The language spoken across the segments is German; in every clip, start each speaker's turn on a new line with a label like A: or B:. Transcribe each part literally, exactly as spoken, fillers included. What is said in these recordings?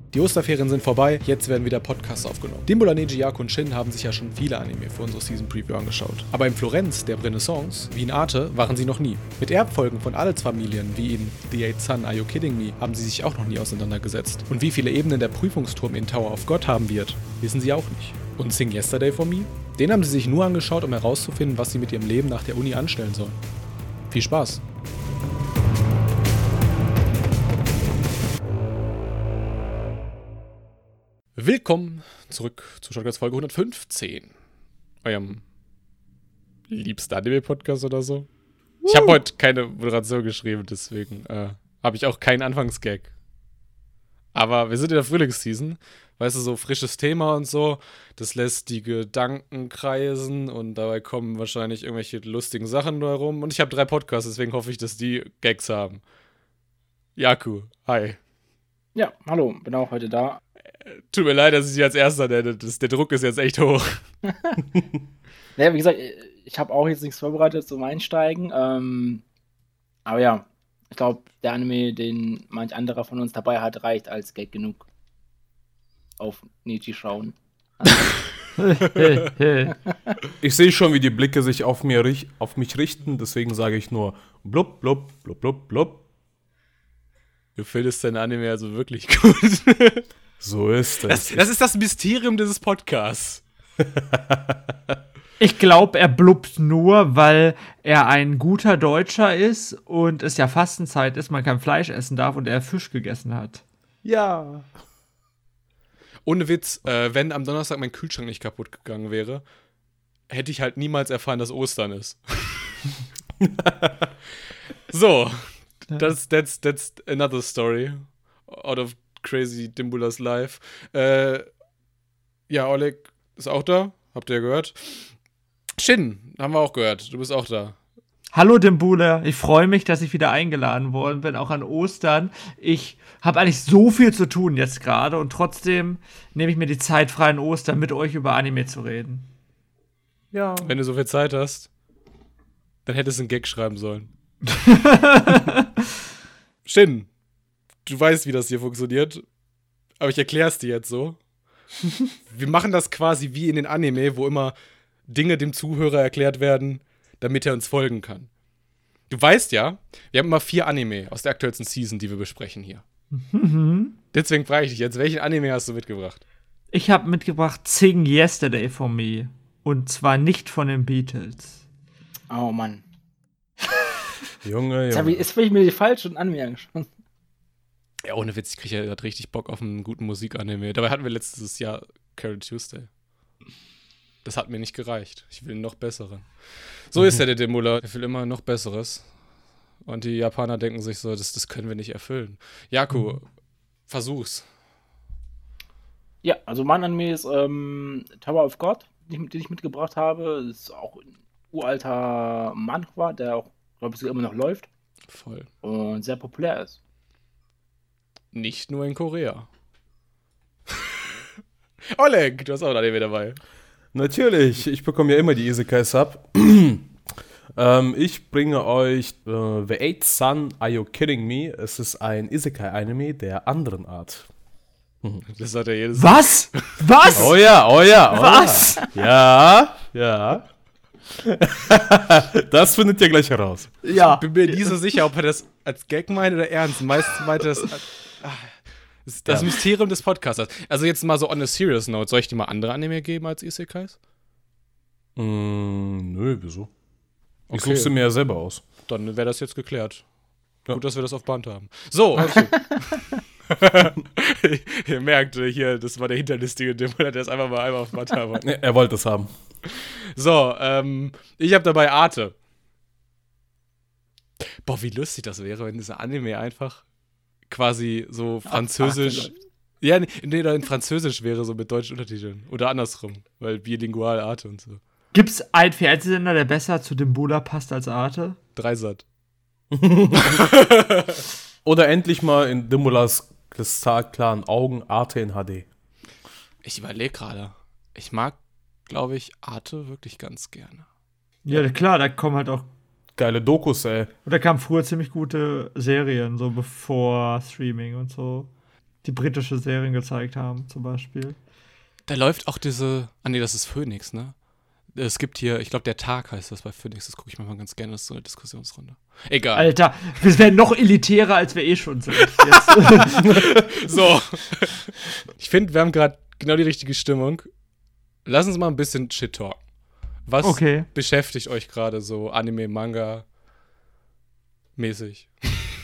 A: Die Osterferien sind vorbei, jetzt werden wieder Podcasts aufgenommen. Dimbula, Neji, Yaku und Shin haben sich ja schon viele Anime für unsere Season Preview angeschaut. Aber in Florenz, der Renaissance, wie in Arte, waren sie noch nie. Mit Erbfolgen von Adelsfamilien, wie in The Eighth Sun, Are You Kidding Me, haben sie sich auch noch nie auseinandergesetzt. Und wie viele Ebenen der Prüfungsturm in Tower of God haben wird, wissen sie auch nicht. Und Sing Yesterday for Me? Den haben sie sich nur angeschaut, um herauszufinden, was sie mit ihrem Leben nach der Uni anstellen sollen. Viel Spaß! Willkommen zurück zu Shotguns Folge hundertfünfzehn. Eurem liebsten Anime-Podcast oder so. Ich habe heute keine Moderation geschrieben, deswegen äh, habe ich auch keinen Anfangsgag. Aber wir sind in der Frühlingsseason, weißt du, so frisches Thema und so. Das lässt die Gedanken kreisen und dabei kommen wahrscheinlich irgendwelche lustigen Sachen nur herum. Und ich habe drei Podcasts, deswegen hoffe ich, dass die Gags haben. Yaku, hi.
B: Ja, hallo, bin auch heute da.
A: Tut mir leid, dass ich dich als Erster nenne. Das, der Druck ist jetzt echt hoch.
B: Naja, wie gesagt, ich habe auch jetzt nichts vorbereitet zum Einsteigen. Ähm, aber ja, ich glaube, der Anime, den manch anderer von uns dabei hat, reicht als Gag genug. Auf Neji schauen.
C: Ich sehe schon, wie die Blicke sich auf, mir, auf mich richten. Deswegen sage ich nur blub, blub, blub, blub, blub.
A: Du findest dein Anime also wirklich gut.
C: So ist es.
A: Das, das ist das Mysterium dieses Podcasts.
D: Ich glaube, er blubbt nur, weil er ein guter Deutscher ist und es ja Fastenzeit ist, man kein Fleisch essen darf und er Fisch gegessen hat.
C: Ja.
A: Ohne Witz, äh, wenn am Donnerstag mein Kühlschrank nicht kaputt gegangen wäre, hätte ich halt niemals erfahren, dass Ostern ist. So, that's, that's, that's another story out of Crazy Dimbulas Life. Äh, ja, Oleg ist auch da. Habt ihr ja gehört. Shin, haben wir auch gehört. Du bist auch da.
D: Hallo Dimbula, ich freue mich, dass ich wieder eingeladen worden bin, auch an Ostern. Ich habe eigentlich so viel zu tun jetzt gerade und trotzdem nehme ich mir die Zeit frei an Ostern, mit euch über Anime zu reden.
C: Ja.
A: Wenn du so viel Zeit hast, dann hättest du einen Gag schreiben sollen. Shin, du weißt, wie das hier funktioniert, aber ich erkläre es dir jetzt so. Wir machen das quasi wie in den Anime, wo immer Dinge dem Zuhörer erklärt werden, damit er uns folgen kann. Du weißt ja, wir haben immer vier Anime aus der aktuellsten Season, die wir besprechen hier.
D: Mhm.
A: Deswegen frage ich dich jetzt, welchen Anime hast du mitgebracht?
D: Ich habe mitgebracht Sing Yesterday for Me. Und zwar nicht von den Beatles.
B: Oh Mann.
C: Junge,
B: Jetzt,
C: Junge.
B: ich, jetzt will ich mir die falschen Anime angeschaut.
A: Ja, ohne Witz, ich kriege ja gerade richtig Bock auf einen guten Musikanime. Dabei hatten wir letztes Jahr Carol Tuesday. Das hat mir nicht gereicht. Ich will einen noch besseren. So mhm. ist ja der Dimbula. Er will immer noch Besseres. Und die Japaner denken sich so, das, das können wir nicht erfüllen. Yaku, mhm. versuch's.
B: Ja, also mein Anime ist ähm, Tower of God, den ich, den ich mitgebracht habe. Das ist auch ein uralter Manhwa, der auch, glaube ich, immer noch läuft.
A: Voll.
B: Und sehr populär ist.
A: Nicht nur in Korea. Oleg, du hast auch ein Anime dabei.
C: Natürlich, ich bekomme ja immer die Isekais ab. ähm, ich bringe euch äh, The Eighth Sun, Are You Kidding Me? Es ist ein Isekai-Anime der anderen Art.
A: Das hat er jedes
D: Was? Was?
C: Oh ja, oh ja, oh
D: Was?
C: Ja, ja. Das findet ihr gleich heraus.
D: Ja.
A: Ich bin mir nie so sicher, ob er das als Gag meint oder ernst. Meistens meint er das als, ah, das, ist das ja. Mysterium des Podcasters. Also jetzt mal so on a serious note. Soll ich dir mal andere Anime geben als Isekais?
C: Mm, nö, wieso? Ich
A: Okay.
C: suche sie mir ja selber aus.
A: Dann wäre das jetzt geklärt.
C: Ja.
A: Gut, dass wir das auf Band haben. So. Ihr merkt hier, das war der hinterlistige Dimbula, der ist einfach mal einmal auf Band haben.
C: Er wollte es haben.
A: So, ähm, ich habe dabei Arte. Boah, wie lustig das wäre, wenn dieser Anime einfach quasi so französisch. Ja, nee, nee, in Französisch wäre, so mit deutschen Untertiteln. Oder andersrum, weil bilingual Arte und so.
D: Gibt's einen Fernsehsender, der besser zu Dimbula passt als Arte?
A: Dreisat.
C: Oder endlich mal in Dimbulas kristallklaren Augen Arte in H D.
A: Ich überlege gerade. Ich mag, glaube ich, Arte wirklich ganz gerne.
D: Ja, klar, da kommen halt auch
C: Geile Dokus, ey.
D: Und da kamen früher ziemlich gute Serien, so bevor Streaming und so. die britische Serien gezeigt haben, zum Beispiel.
A: Da läuft auch diese, ah nee, das ist Phoenix, ne? Es gibt hier, ich glaube, der Tag heißt das bei Phoenix, das gucke ich mir mal ganz gerne, das ist so eine Diskussionsrunde. Egal.
D: Alter, wir werden noch elitärer, als wir eh schon sind. Jetzt.
A: So. Ich finde, wir haben gerade genau die richtige Stimmung. Lass uns mal ein bisschen Shit talken. Was
D: okay.
A: beschäftigt euch gerade so Anime, Manga mäßig?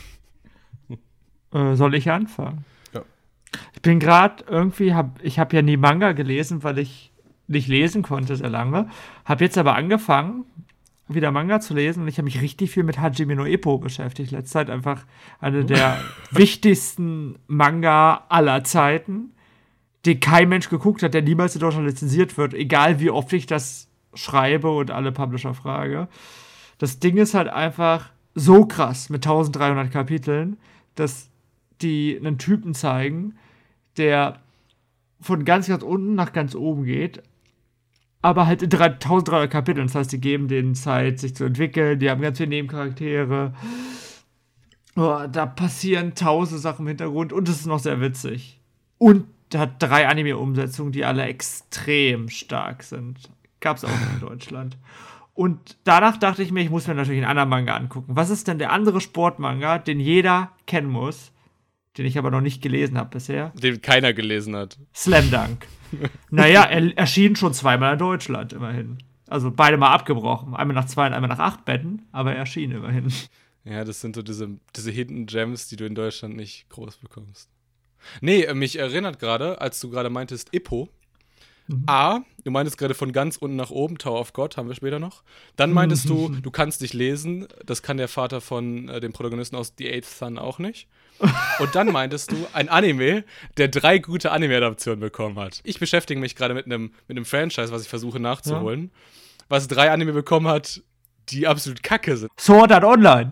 D: äh, soll ich anfangen?
C: Ja.
D: Ich bin gerade irgendwie, hab, ich habe ja nie Manga gelesen, weil ich nicht lesen konnte sehr lange. Habe jetzt aber angefangen, wieder Manga zu lesen und ich habe mich richtig viel mit Hajime no Ippo beschäftigt. Letzte Zeit einfach eine der wichtigsten Manga aller Zeiten, den kein Mensch geguckt hat, der niemals in Deutschland lizenziert wird, egal wie oft ich das schreibe und alle Publisher frage. Das Ding ist halt einfach so krass mit dreizehnhundert Kapiteln, dass die einen Typen zeigen, der von ganz, ganz unten nach ganz oben geht, aber halt in dreizehnhundert Kapiteln. Das heißt, die geben denen Zeit, sich zu entwickeln. Die haben ganz viele Nebencharaktere. Oh, da passieren tausend Sachen im Hintergrund und es ist noch sehr witzig. Und hat drei Anime-Umsetzungen, die alle extrem stark sind. Gab's auch in Deutschland. Und danach dachte ich mir, ich muss mir natürlich einen anderen Manga angucken. Was ist denn der andere Sportmanga, den jeder kennen muss, den ich aber noch nicht gelesen habe bisher?
A: Den keiner gelesen hat.
D: Slam Dunk. Naja, er erschien schon zweimal in Deutschland, immerhin. Also beide mal abgebrochen. Einmal nach zwei und einmal nach acht Betten, aber er erschien immerhin.
A: Ja, das sind so diese, diese Hidden Gems, die du in Deutschland nicht groß bekommst. Nee, mich erinnert gerade, als du gerade meintest, Ippo. Mhm. A, du meintest gerade von ganz unten nach oben, Tower of God, haben wir später noch. Dann meintest du, du kannst nicht lesen. Das kann der Vater von äh, dem Protagonisten aus The Eighth Son auch nicht. Und dann meintest du, ein Anime, der drei gute Anime-Adaptionen bekommen hat. Ich beschäftige mich gerade mit einem mit einem Franchise, was ich versuche nachzuholen, ja. was drei Anime bekommen hat, die absolut kacke sind.
D: Sword Art Online.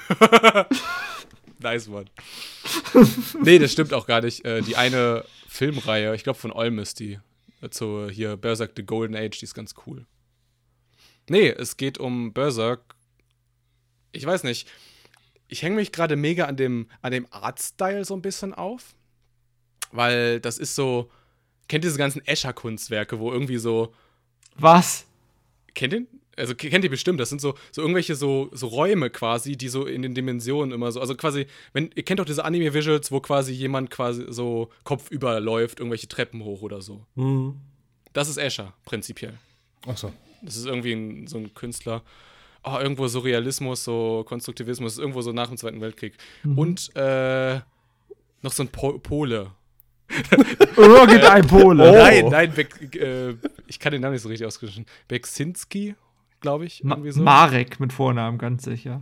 A: Nice one. Nee, das stimmt auch gar nicht. Äh, die eine Filmreihe, ich glaube von Olm ist die, zu hier Berserk The Golden Age, die ist ganz cool. Nee, es geht um Berserk. Ich weiß nicht. Ich hänge mich gerade mega an dem, an dem Artstyle so ein bisschen auf. Weil das ist so. Kennt ihr diese ganzen Escher-Kunstwerke, wo irgendwie so.
D: Was?
A: Kennt ihr? Also kennt ihr bestimmt, das sind so, so irgendwelche so, so Räume quasi, die so in den Dimensionen immer so, also quasi, wenn, ihr kennt doch diese Anime-Visuals, wo quasi jemand quasi so kopfüber läuft, irgendwelche Treppen hoch oder so.
C: Mhm.
A: Das ist Escher, prinzipiell.
C: Ach so.
A: Das ist irgendwie ein, so ein Künstler, oh, irgendwo Surrealismus, so Konstruktivismus, irgendwo so nach dem Zweiten Weltkrieg. Mhm. Und äh, noch so ein po- Pole.
D: Irgendein Pole.
A: Oh. Nein, nein, Be- äh, ich kann den Namen nicht so richtig aussprechen. Beksinski, glaube ich.
D: Ma-
A: irgendwie so.
D: Marek mit Vornamen, ganz sicher.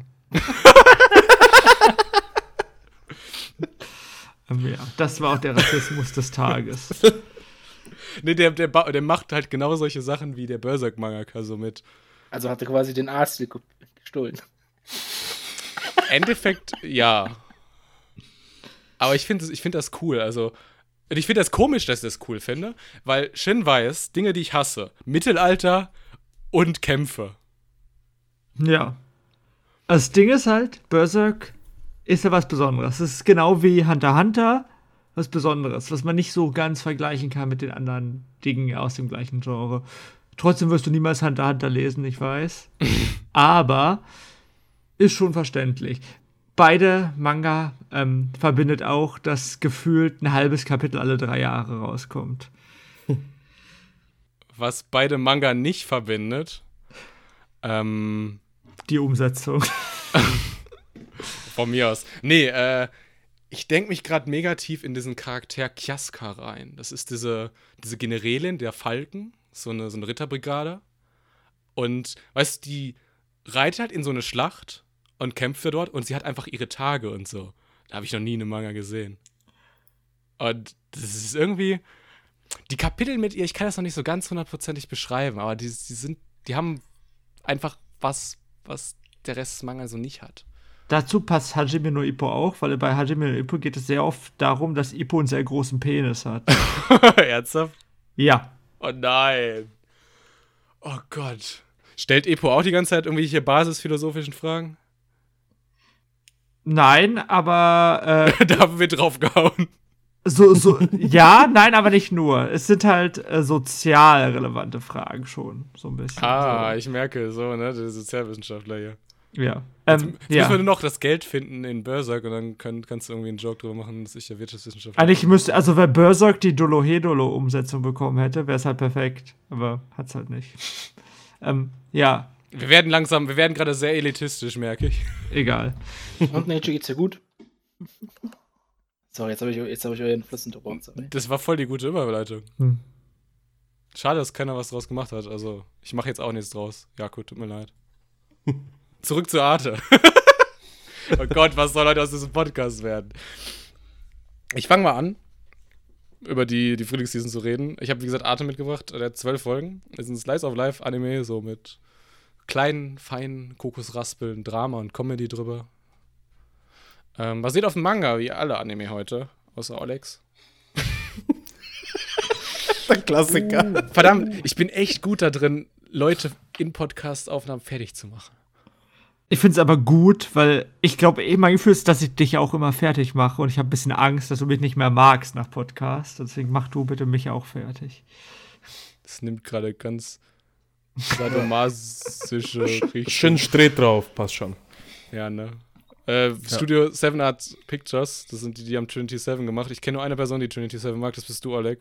D: Ja, das war auch der Rassismus des Tages.
A: Nee, der, der, ba- der macht halt genau solche Sachen wie der Berserk-Mangaka so mit.
B: Also hat er quasi den Artstil ge- gestohlen.
A: Endeffekt, ja. Aber ich finde ich find das cool, also und ich finde das komisch, dass ich das cool finde, weil Shin weiß, Dinge, die ich hasse, Mittelalter und Kämpfe.
D: Ja. Das Ding ist halt, Berserk ist ja was Besonderes. Es ist genau wie Hunter x Hunter was Besonderes, was man nicht so ganz vergleichen kann mit den anderen Dingen aus dem gleichen Genre. Trotzdem wirst du niemals Hunter x Hunter lesen, ich weiß. Aber ist schon verständlich. Beide Manga ähm, verbindet auch, dass gefühlt ein halbes Kapitel alle drei Jahre rauskommt.
A: Was beide Manga nicht verbindet, ähm,
D: die Umsetzung.
A: Von mir aus. Nee, äh, ich denke mich gerade mega tief in diesen Charakter Kyaska rein. Das ist diese, diese Generälin der Falken, so eine, so eine Ritterbrigade. Und, weißt du, die reitet halt in so eine Schlacht und kämpft dort und sie hat einfach ihre Tage und so. Da habe ich noch nie eine Manga gesehen. Und das ist irgendwie. Die Kapitel mit ihr, ich kann das noch nicht so ganz hundertprozentig beschreiben, aber die, die sind, die haben einfach was, was der Rest des Manga so nicht hat.
D: Dazu passt Hajime no Ippo auch, weil bei Hajime no Ippo geht es sehr oft darum, dass Ippo einen sehr großen Penis hat.
A: Ernsthaft?
D: Ja.
A: Oh nein. Oh Gott. Stellt Ippo auch die ganze Zeit irgendwelche basisphilosophischen Fragen?
D: Nein, aber äh,
A: da wird drauf gehauen.
D: So, so, ja, nein, aber nicht nur. Es sind halt äh, sozial relevante Fragen schon, so ein bisschen.
A: Ah,
D: so.
A: ich merke, so, ne, der Sozialwissenschaftler hier.
D: Ja.
A: Jetzt,
D: Ähm,
A: jetzt
D: ja.
A: müssen wir nur noch das Geld finden in Berserk und dann können, kannst du irgendwie einen Joke drüber machen, dass ich ja Wirtschaftswissenschaftler
D: Eigentlich müsste, also wenn Berserk die Dolo-Hedolo-Umsetzung bekommen hätte, wäre es halt perfekt. Aber hat's halt nicht. ähm, ja,
A: Wir werden langsam, wir werden gerade sehr elitistisch, merke ich.
D: egal.
B: Und Nature geht's dir gut? Sorry, jetzt habe ich, jetzt hab ich euren Fluss unterbrochen. Sorry.
A: Das war voll die gute Überleitung.
D: Hm.
A: Schade, dass keiner was draus gemacht hat. Also, ich mache jetzt auch nichts draus. Jakob, tut mir leid. Zurück zu Arte. Oh Gott, was soll heute aus diesem Podcast werden? Ich fange mal an, über die, die Frühlingsseason zu reden. Ich habe, wie gesagt, Arte mitgebracht. Der hat zwölf Folgen. Es ist ein Slice-of-Life-Anime, so mit kleinen, feinen Kokosraspeln, Drama und Comedy drüber. Ähm, basiert auf dem Manga, wie alle Anime heute, außer Alex.
C: Der Klassiker.
A: Verdammt, ich bin echt gut da drin, Leute in Podcast-Aufnahmen fertig zu machen.
D: Ich finde es aber gut, weil ich glaube, eh mein Gefühl ist, dass ich dich auch immer fertig mache und ich habe ein bisschen Angst, dass du mich nicht mehr magst nach Podcast. Deswegen mach du bitte mich auch fertig.
A: Das nimmt gerade ganz sadomasische Richtung.
C: Schön straight drauf, passt schon.
A: Ja, ne? Äh, Studio Seven Art Pictures, das sind die, die haben Trinity Seven gemacht. Ich kenne nur eine Person, die Trinity Seven mag, das bist du, Oleg.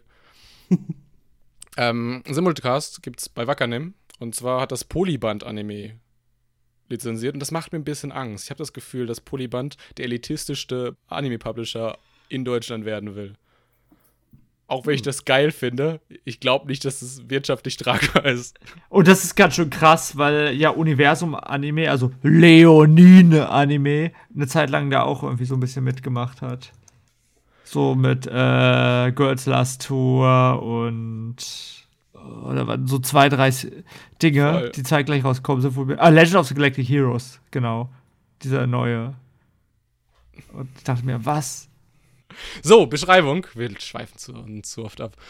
A: ähm, Simulcast gibt's bei Wakanim. Und zwar hat das Polyband-Anime lizenziert. Und das macht mir ein bisschen Angst. Ich habe das Gefühl, dass Polyband der elitistischste Anime-Publisher in Deutschland werden will. Auch wenn ich das geil finde, ich glaube nicht, dass es wirtschaftlich tragbar ist.
D: Und das ist ganz schön krass, weil ja Universum-Anime, also Leonine-Anime, eine Zeit lang da auch irgendwie so ein bisschen mitgemacht hat. So mit äh, Girls Last Tour und oder was, so zwei, drei Dinge,
A: Voll.
D: die zeitgleich rauskommen sind. Wo wir, ah, Legend of the Galactic Heroes, genau. Dieser neue. Und ich dachte mir, was?
A: So, Beschreibung. Wir schweifen zu, zu oft ab.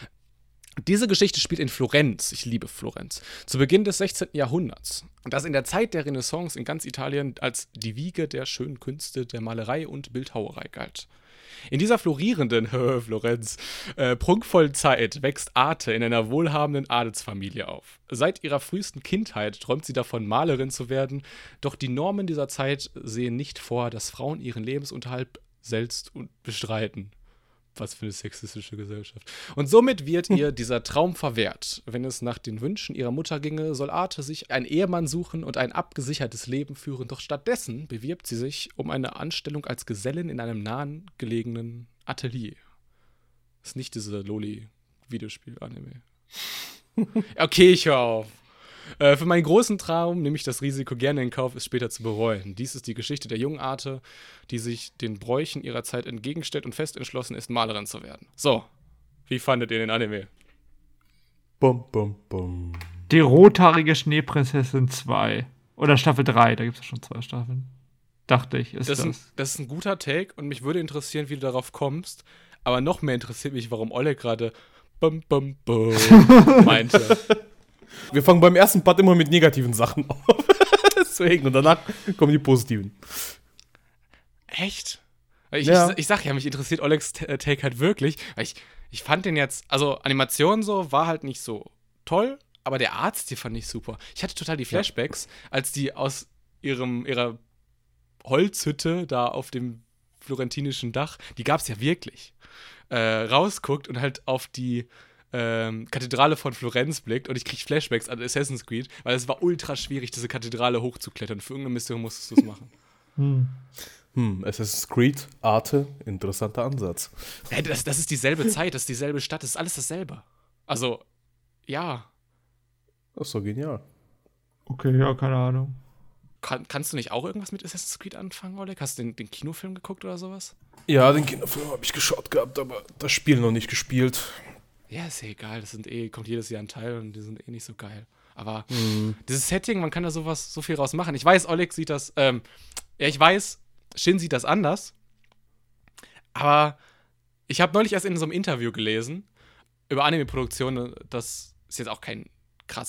A: Diese Geschichte spielt in Florenz. Ich liebe Florenz. Zu Beginn des sechzehnten. Jahrhunderts. Und das in der Zeit der Renaissance in ganz Italien als die Wiege der schönen Künste der Malerei und Bildhauerei galt. In dieser florierenden, Florenz, äh, prunkvollen Zeit wächst Arte in einer wohlhabenden Adelsfamilie auf. Seit ihrer frühesten Kindheit träumt sie davon, Malerin zu werden, doch die Normen dieser Zeit sehen nicht vor, dass Frauen ihren Lebensunterhalt selbst und bestreiten. Was für eine sexistische Gesellschaft. Und somit wird ihr dieser Traum verwehrt. Wenn es nach den Wünschen ihrer Mutter ginge, soll Arte sich einen Ehemann suchen und ein abgesichertes Leben führen. Doch stattdessen bewirbt sie sich um eine Anstellung als Gesellin in einem nahen gelegenen Atelier. Das ist nicht diese Loli-Videospiel-Anime. Okay, ich höre auf. Äh, für meinen großen Traum nehme ich das Risiko gerne in Kauf, es später zu bereuen. Dies ist die Geschichte der jungen Arte, die sich den Bräuchen ihrer Zeit entgegenstellt und fest entschlossen ist, Malerin zu werden. So, wie fandet ihr den Anime?
C: Bum, bum, bum.
D: Die rothaarige Schneeprinzessin zwei. Oder Staffel drei, da gibt es schon zwei Staffeln. Dachte ich, ist
A: Das
D: das.
A: ist, ein, das ist ein guter Take und mich würde interessieren, wie du darauf kommst. Aber noch mehr interessiert mich, warum Olle gerade bum, bum, bum meinte.
C: Wir fangen beim ersten Part immer mit negativen Sachen auf. Deswegen, und danach kommen die positiven.
A: Echt? Ich,
C: Ja.
A: ich, ich sag ja, mich interessiert Olegs T- Take halt wirklich, weil ich, ich fand den jetzt, also Animation so war halt nicht so toll, aber der Artstil fand ich super. Ich hatte total die Flashbacks, als die aus ihrem, ihrer Holzhütte da auf dem florentinischen Dach, die gab's ja wirklich, äh, rausguckt und halt auf die ähm, Kathedrale von Florenz blickt und ich krieg Flashbacks an Assassin's Creed, weil es war ultra schwierig, diese Kathedrale hochzuklettern. Für irgendeine Mission musstest du es machen.
D: Hm.
C: Hm, Assassin's Creed, Arte, interessanter Ansatz.
A: Hey, das, das ist dieselbe Zeit, das ist dieselbe Stadt, das ist alles dasselbe. Also, ja.
C: Das ist so genial.
D: Okay, ja, keine Ahnung.
A: Kann, kannst du nicht auch irgendwas mit Assassin's Creed anfangen, Oleg? Hast du den, den Kinofilm geguckt oder sowas?
C: Ja, den Kinofilm habe ich geschaut gehabt, aber das Spiel noch nicht gespielt.
A: Ja, ist ja egal, das sind eh, kommt jedes Jahr ein Teil und die sind eh nicht so geil. Aber
C: Mhm.
A: dieses Setting, man kann da sowas, so viel raus machen. Ich weiß, Oleg sieht das, ähm, ja, ich weiß, Shin sieht das anders, aber ich habe neulich erst in so einem Interview gelesen über Anime-Produktionen, das ist jetzt auch kein krass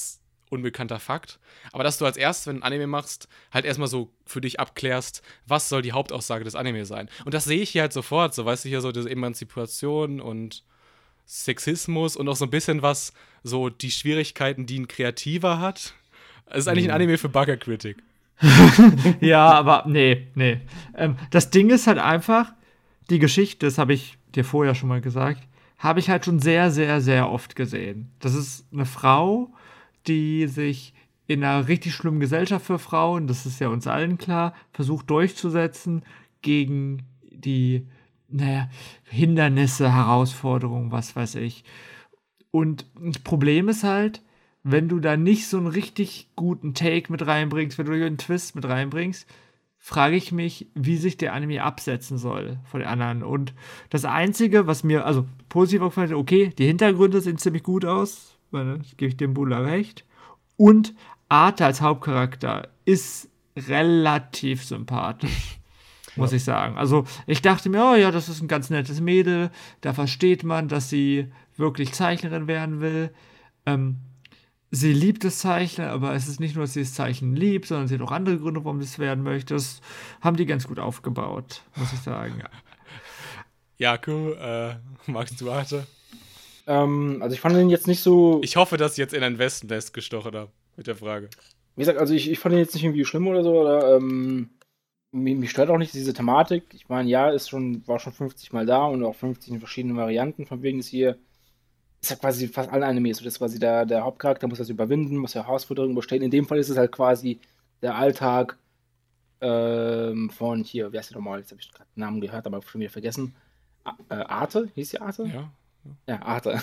A: unbekannter Fakt. Aber dass du als erstes, wenn du ein Anime machst, halt erstmal so für dich abklärst, was soll die Hauptaussage des Anime sein. Und das sehe ich hier halt sofort, so weißt du, hier so diese Emanzipation und Sexismus und auch so ein bisschen was, so die Schwierigkeiten, die ein Kreativer hat. Es ist eigentlich ein Anime für Bugger-Critic.
D: Ja, aber nee, nee. Ähm, das Ding ist halt einfach, die Geschichte, das habe ich dir vorher schon mal gesagt, habe ich halt schon sehr, sehr, sehr oft gesehen. Das ist eine Frau, die sich in einer richtig schlimmen Gesellschaft für Frauen, das ist ja uns allen klar, versucht durchzusetzen gegen die, naja, Hindernisse, Herausforderungen, was weiß ich. Und das Problem ist halt, wenn du da nicht so einen richtig guten Take mit reinbringst, wenn du einen Twist mit reinbringst, frage ich mich, wie sich der Anime absetzen soll von den anderen. Und das Einzige, was mir, also positiv aufgefallen ist, okay, die Hintergründe sehen ziemlich gut aus, weil, das gebe ich dem Bula recht. Und Arte als Hauptcharakter ist relativ sympathisch, muss ich sagen. Also ich dachte mir, oh ja, das ist ein ganz nettes Mädel, da versteht man, dass sie wirklich Zeichnerin werden will. Ähm, Sie liebt das Zeichnen, aber es ist nicht nur, dass sie das Zeichnen liebt, sondern sie hat auch andere Gründe, warum sie es werden möchte. Das haben die ganz gut aufgebaut, muss ich sagen.
A: Jakob, äh, magst du Arte?
B: Ähm, also ich fand den jetzt nicht so.
A: Ich hoffe, dass ich jetzt in ein Wespennest gestochen habe mit der Frage.
B: Wie gesagt, also ich, ich fand den jetzt nicht irgendwie schlimm oder so. Oder, ähm, mich, mich stört auch nicht diese Thematik. Ich meine, ja, ist schon, war schon fünfzig Mal da und auch fünfzig in verschiedenen Varianten. Von wegen ist hier. Ist ja quasi fast allen Animes so, das ist quasi der, der Hauptcharakter, muss das überwinden, muss ja Herausforderungen überstehen. In dem Fall ist es halt quasi der Alltag ähm, von hier, wie heißt der nochmal? Jetzt habe ich gerade den Namen gehört, aber schon wieder vergessen. A äh, Arte? Hieß die Arte?
A: Ja.
B: Ja, Arte.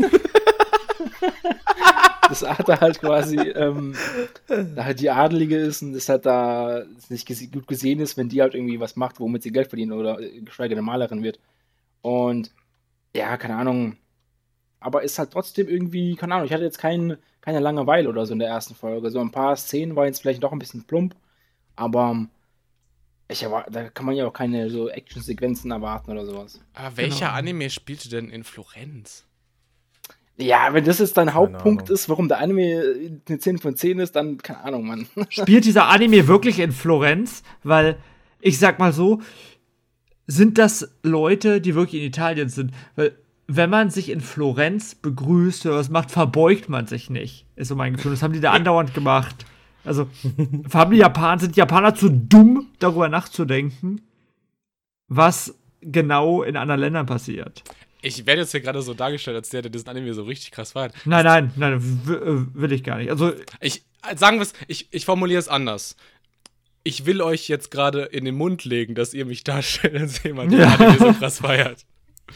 B: Das Arte halt quasi, ähm, da halt die Adelige ist und das halt da nicht gese gut gesehen ist, wenn die halt irgendwie was macht, womit sie Geld verdienen oder äh, geschweige denn Malerin wird. Und ja, keine Ahnung. Aber ist halt trotzdem irgendwie, keine Ahnung, ich hatte jetzt kein, keine Langeweile oder so in der ersten Folge. So ein paar Szenen waren jetzt vielleicht doch ein bisschen plump, aber ich erwar- da kann man ja auch keine so Action-Sequenzen erwarten oder sowas.
A: Aber welcher
D: Genau.
A: Anime spielte denn in Florenz?
B: Ja, wenn das jetzt dein Hauptpunkt
C: Ahnung.
B: ist, warum der Anime eine zehn von zehn ist, dann keine Ahnung, Mann.
D: Spielt dieser Anime wirklich in Florenz? Weil, ich sag mal so, sind das Leute, die wirklich in Italien sind? Weil, wenn man sich in Florenz begrüßt oder was macht, verbeugt man sich nicht. Ist so mein Gefühl. Das haben die da andauernd gemacht. Also, haben die Japaner, sind die Japaner zu dumm, darüber nachzudenken, was genau in anderen Ländern passiert?
A: Ich werde jetzt hier gerade so dargestellt, als der, der diesen Anime so richtig krass feiert.
D: Nein, nein, nein, w- äh, will ich gar nicht. Also,
A: Ich, sagen wir es, ich, ich formuliere es anders. Ich will euch jetzt gerade in den Mund legen, dass ihr mich darstellt als jemand, der
D: Ja.
A: den Anime so krass feiert.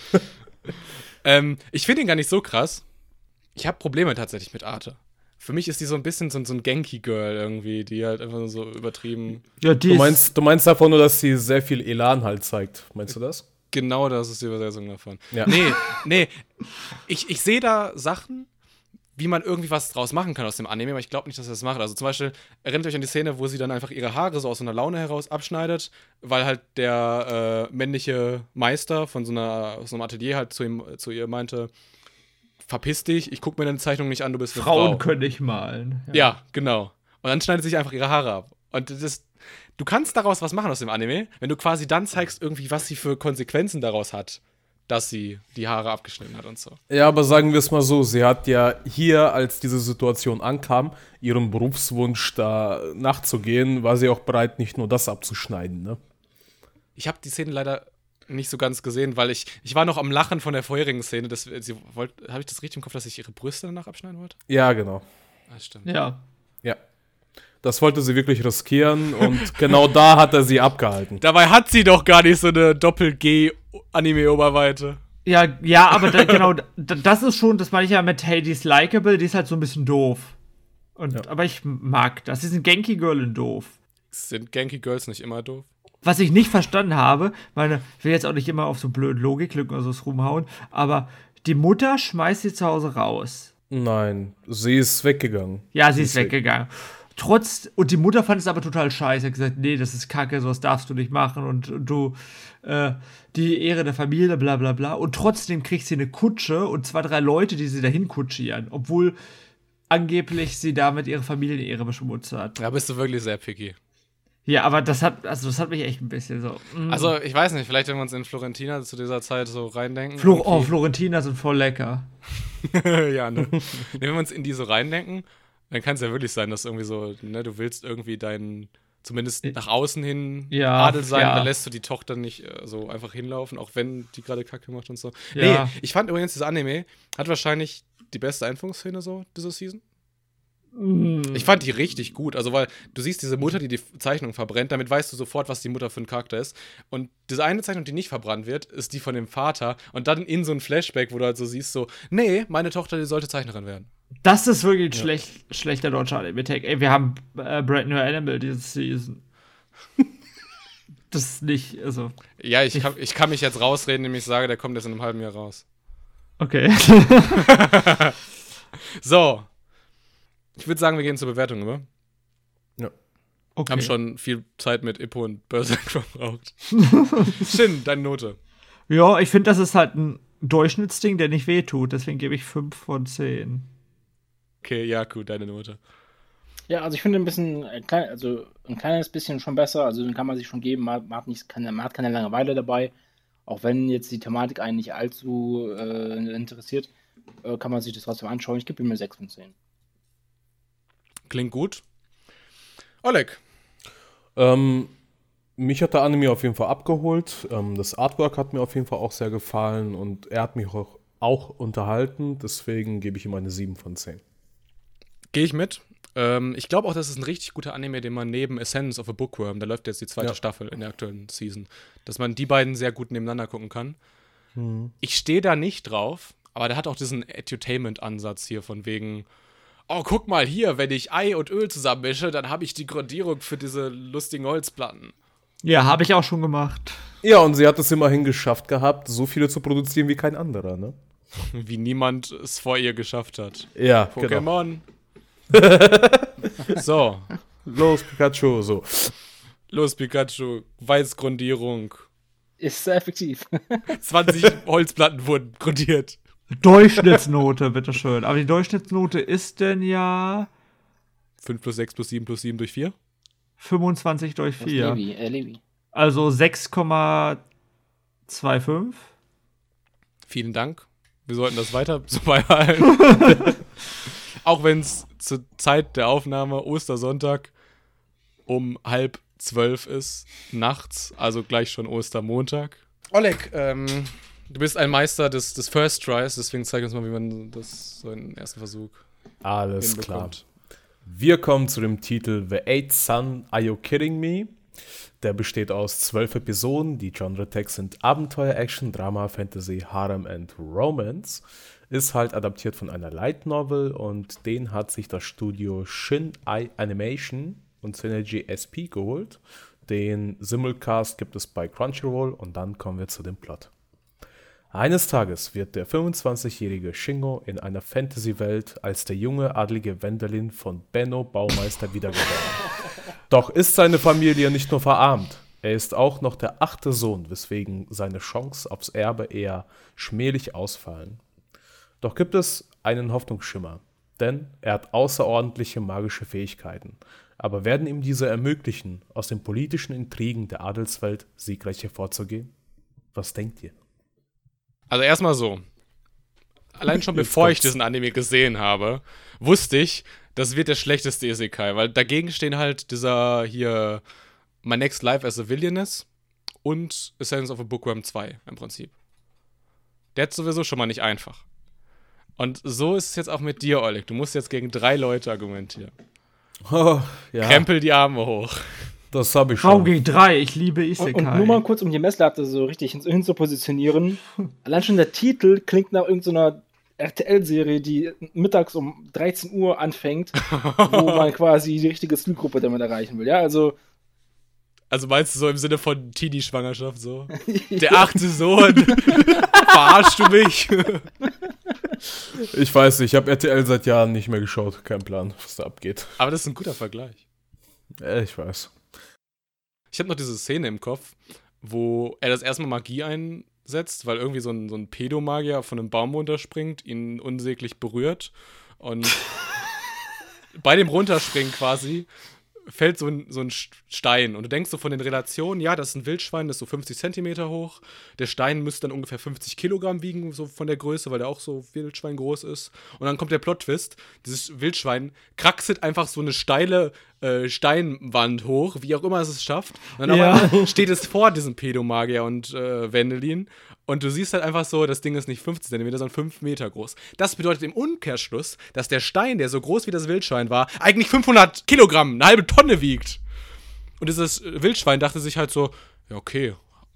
A: ähm, ich finde ihn gar nicht so krass. Ich habe Probleme tatsächlich mit Arte. Für mich ist die so ein bisschen so, so ein Genki-Girl irgendwie, die halt einfach so übertrieben.
D: ja, die
C: Du
D: ist-
C: meinst, du meinst einfach nur, dass sie sehr viel Elan halt zeigt. Meinst du das?
A: Genau, das ist die Übersetzung davon.
C: Ja.
A: Nee, nee. Ich, ich sehe da Sachen, wie man irgendwie was draus machen kann aus dem Anime, aber ich glaube nicht, dass er das macht. Also zum Beispiel, erinnert euch an die Szene, wo sie dann einfach ihre Haare so aus so einer Laune heraus abschneidet, weil halt der äh, männliche Meister von so, einer, aus so einem Atelier halt zu, ihm, zu ihr meinte, verpiss dich, ich guck mir deine Zeichnung nicht an, du bist eine
D: Frauen
A: Frau.
D: können nicht malen.
A: Ja, genau. Und dann schneidet sie sich einfach ihre Haare ab. Und das, du kannst daraus was machen aus dem Anime, wenn du quasi dann zeigst, irgendwie, was sie für Konsequenzen daraus hat, dass sie die Haare abgeschnitten hat und so.
C: Ja, aber sagen wir es mal so, sie hat ja hier, als diese Situation ankam, ihrem Berufswunsch da nachzugehen, war sie auch bereit, nicht nur das abzuschneiden, ne?
A: Ich habe die Szene leider nicht so ganz gesehen, weil ich, ich war noch am Lachen von der vorherigen Szene. Das, sie wollte, habe ich das richtig im Kopf, dass ich ihre Brüste danach abschneiden wollte?
C: Ja, genau.
A: Das stimmt.
D: Ja.
C: Ja. Das wollte sie wirklich riskieren und genau da hat er sie abgehalten.
A: Dabei hat sie doch gar nicht so eine Doppel-G-Anime-Oberweite.
D: Ja, ja, aber da, genau, da, das ist schon, das meine ich ja mit, hey, die ist likable, die ist halt so ein bisschen doof. Und,
C: Ja.
D: Aber ich mag das. Sie ist ein Genki-Girl in doof.
A: Sind Genki-Girls nicht immer doof?
D: Was ich nicht verstanden habe, meine, ich will jetzt auch nicht immer auf so blöden Logiklücken oder so rumhauen, aber die Mutter schmeißt sie zu Hause raus.
C: Nein, sie ist weggegangen.
D: Ja, sie ist
C: Deswegen.
D: weggegangen. Trotz, und die Mutter fand es aber total scheiße. Hat gesagt, nee, das ist kacke, sowas darfst du nicht machen und, und du, äh, die Ehre der Familie, bla bla bla. Und trotzdem kriegt sie eine Kutsche und zwei, drei Leute, die sie dahin kutschieren. Obwohl angeblich sie damit ihre Familienehre beschmutzt hat.
A: Da bist du wirklich sehr picky.
D: Ja, aber das hat, also das hat mich echt ein bisschen so. Mm.
A: Also, ich weiß nicht, vielleicht, wenn wir uns in Florentina zu dieser Zeit so reindenken.
D: Flo- oh, Florentina sind voll lecker.
A: Ja, ne? Wenn wir uns in die so reindenken, dann kann es ja wirklich sein, dass irgendwie so, ne, du willst irgendwie deinen, zumindest nach außen hin
D: Ja,
A: Adel sein,
D: ja.
A: dann lässt du die Tochter nicht äh, so einfach hinlaufen, auch wenn die gerade Kacke macht und so.
D: Ja.
A: Nee, ich fand übrigens, dieses Anime hat wahrscheinlich die beste Einführungsszene so dieser Season.
D: Mm.
A: Ich fand die richtig gut, also weil du siehst diese Mutter, die die Zeichnung verbrennt, damit weißt du sofort, was die Mutter für ein Charakter ist. Und diese eine Zeichnung, die nicht verbrannt wird, ist die von dem Vater. Und dann in so ein Flashback, wo du halt so siehst, so, nee, meine Tochter, die sollte Zeichnerin werden.
D: Das ist wirklich ein schlecht, schlechter deutscher Anime-Tag. Ey, wir haben äh, Brand New Animal diese Season. Das ist nicht, also.
A: Ja, ich kann, ich kann mich jetzt rausreden, indem ich sage, der kommt jetzt in einem halben Jahr raus.
D: Okay.
A: So. Ich würde sagen, wir gehen zur Bewertung über.
D: okay.
A: Haben schon viel Zeit mit Ippo und Berserk verbraucht. Shin, deine Note.
D: Ja, ich finde, das ist halt ein Durchschnittsding, der nicht wehtut. Deswegen gebe ich fünf von zehn.
A: Okay, ja, gut, deine Note.
B: Ja, also ich finde ein bisschen, ein klein, also ein kleines bisschen schon besser, also den kann man sich schon geben, man, man, hat, nicht, keine, man hat keine Langeweile dabei, auch wenn jetzt die Thematik einen nicht allzu äh, interessiert, äh, kann man sich das trotzdem anschauen. Ich gebe ihm eine sechs von zehn.
A: Klingt gut. Oleg.
C: Ähm, mich hat der Anime auf jeden Fall abgeholt. Ähm, das Artwork hat mir auf jeden Fall auch sehr gefallen und er hat mich auch, auch unterhalten. Deswegen gebe ich ihm eine sieben von zehn.
A: Gehe ich mit. Ähm, ich glaube auch, das ist ein richtig guter Anime, den man neben Essence of a Bookworm, da läuft jetzt die zweite
C: Ja.
A: Staffel in der aktuellen Season, dass man die beiden sehr gut nebeneinander gucken kann.
C: Mhm.
A: Ich stehe da nicht drauf, aber der hat auch diesen Edutainment-Ansatz hier von wegen, oh, guck mal hier, wenn ich Ei und Öl zusammenmische, dann habe ich die Grundierung für diese lustigen Holzplatten.
D: Ja, habe ich auch schon gemacht.
C: Ja, und sie hat es immerhin geschafft gehabt, so viele zu produzieren wie kein anderer, ne?
A: Wie niemand es vor ihr geschafft hat.
C: Ja, genau.
A: Pokémon. So,
C: Los, Pikachu, so.
A: los Pikachu, Weißgrundierung.
B: Ist sehr effektiv.
A: zwanzig Holzplatten wurden grundiert.
D: Durchschnittsnote, bitteschön. Aber die Durchschnittsnote ist denn ja
A: fünf plus sechs plus sieben plus sieben durch vier.
D: fünfundzwanzig durch
B: Das ist
D: vier.
B: Levi, äh, Levi.
D: Also sechs Komma fünfundzwanzig.
A: Vielen Dank. Wir sollten das weiter so beibehalten. Auch wenn es zur Zeit der Aufnahme Ostersonntag um halb zwölf ist, nachts, also gleich schon Ostermontag. Oleg, ähm, du bist ein Meister des, des First Tries, deswegen zeig uns mal, wie man das so einen ersten Versuch
C: Alles klar.
A: hinbekommt.
C: Wir kommen zu dem Titel The Eighth Sun, Are You Kidding Me? Der besteht aus zwölf Episoden. Die Genre-Tags sind Abenteuer, Action, Drama, Fantasy, Harem and Romance. Ist halt adaptiert von einer Light Novel und den hat sich das Studio Shin Animation und Synergy S P geholt. Den Simulcast gibt es bei Crunchyroll und dann kommen wir zu dem Plot. Eines Tages wird der fünfundzwanzigjährige Shingo in einer Fantasy-Welt als der junge adlige Wendelin von Benno Baumeister wiedergeboren. Doch ist seine Familie nicht nur verarmt, er ist auch noch der achte Sohn, weswegen seine Chancen aufs Erbe eher schmählich ausfallen. Doch gibt es einen Hoffnungsschimmer, denn er hat außerordentliche magische Fähigkeiten. Aber werden ihm diese ermöglichen, aus den politischen Intrigen der Adelswelt siegreich hervorzugehen? Was denkt ihr?
A: Also erstmal so. Allein schon
C: Jetzt
A: bevor ich
C: kommt's.
A: diesen Anime gesehen habe, wusste ich, das wird der schlechteste Isekai, weil dagegen stehen halt dieser hier My Next Life as a Villainess und Essence of a Bookworm zwei im Prinzip. Der hat sowieso schon mal nicht einfach. Und so ist es jetzt auch mit dir, Oleg. Du musst jetzt gegen drei Leute argumentieren.
C: Oh, ja,
A: Krempel die Arme hoch.
C: das habe ich
D: Raum
C: schon.
D: gegen drei, ich liebe
B: Und,
D: Isekai.
B: und nur mal kurz, um die Messlatte so richtig hin, hin zu positionieren. Allein schon der Titel klingt nach irgendeiner R T L-Serie, die mittags um dreizehn Uhr anfängt, wo man quasi die richtige Zielgruppe damit erreichen will. Ja, also.
A: Also meinst du so im Sinne von Teenie-Schwangerschaft so? Der achte Sohn. Verarschst du mich?
C: Ich weiß nicht, ich habe R T L seit Jahren nicht mehr geschaut. Kein Plan, was da abgeht.
A: Aber das ist ein guter Vergleich.
C: Äh, ich weiß.
A: Ich habe noch diese Szene im Kopf, wo er das erstmal Magie einsetzt, weil irgendwie so ein, so ein Pedomagier von einem Baum runterspringt, ihn unsäglich berührt und bei dem Runterspringen quasi fällt so ein, so ein Stein und du denkst so von den Relationen, ja, das ist ein Wildschwein, das ist so fünfzig Zentimeter hoch, der Stein müsste dann ungefähr fünfzig Kilogramm wiegen, so von der Größe, weil der auch so Wildschwein groß ist und dann kommt der Plot-Twist, dieses Wildschwein kraxelt einfach so eine steile äh, Steinwand hoch, wie auch immer es es schafft und dann
D: Ja.
A: aber steht es vor diesem Pedomagier und äh, Wendelin und du siehst halt einfach so, das Ding ist nicht fünfzig Zentimeter, sondern fünf Meter groß. Das bedeutet im Umkehrschluss, dass der Stein, der so groß wie das Wildschwein war, eigentlich fünfhundert Kilogramm, eine halbe Tonne wiegt. Und dieses Wildschwein dachte sich halt so, ja okay,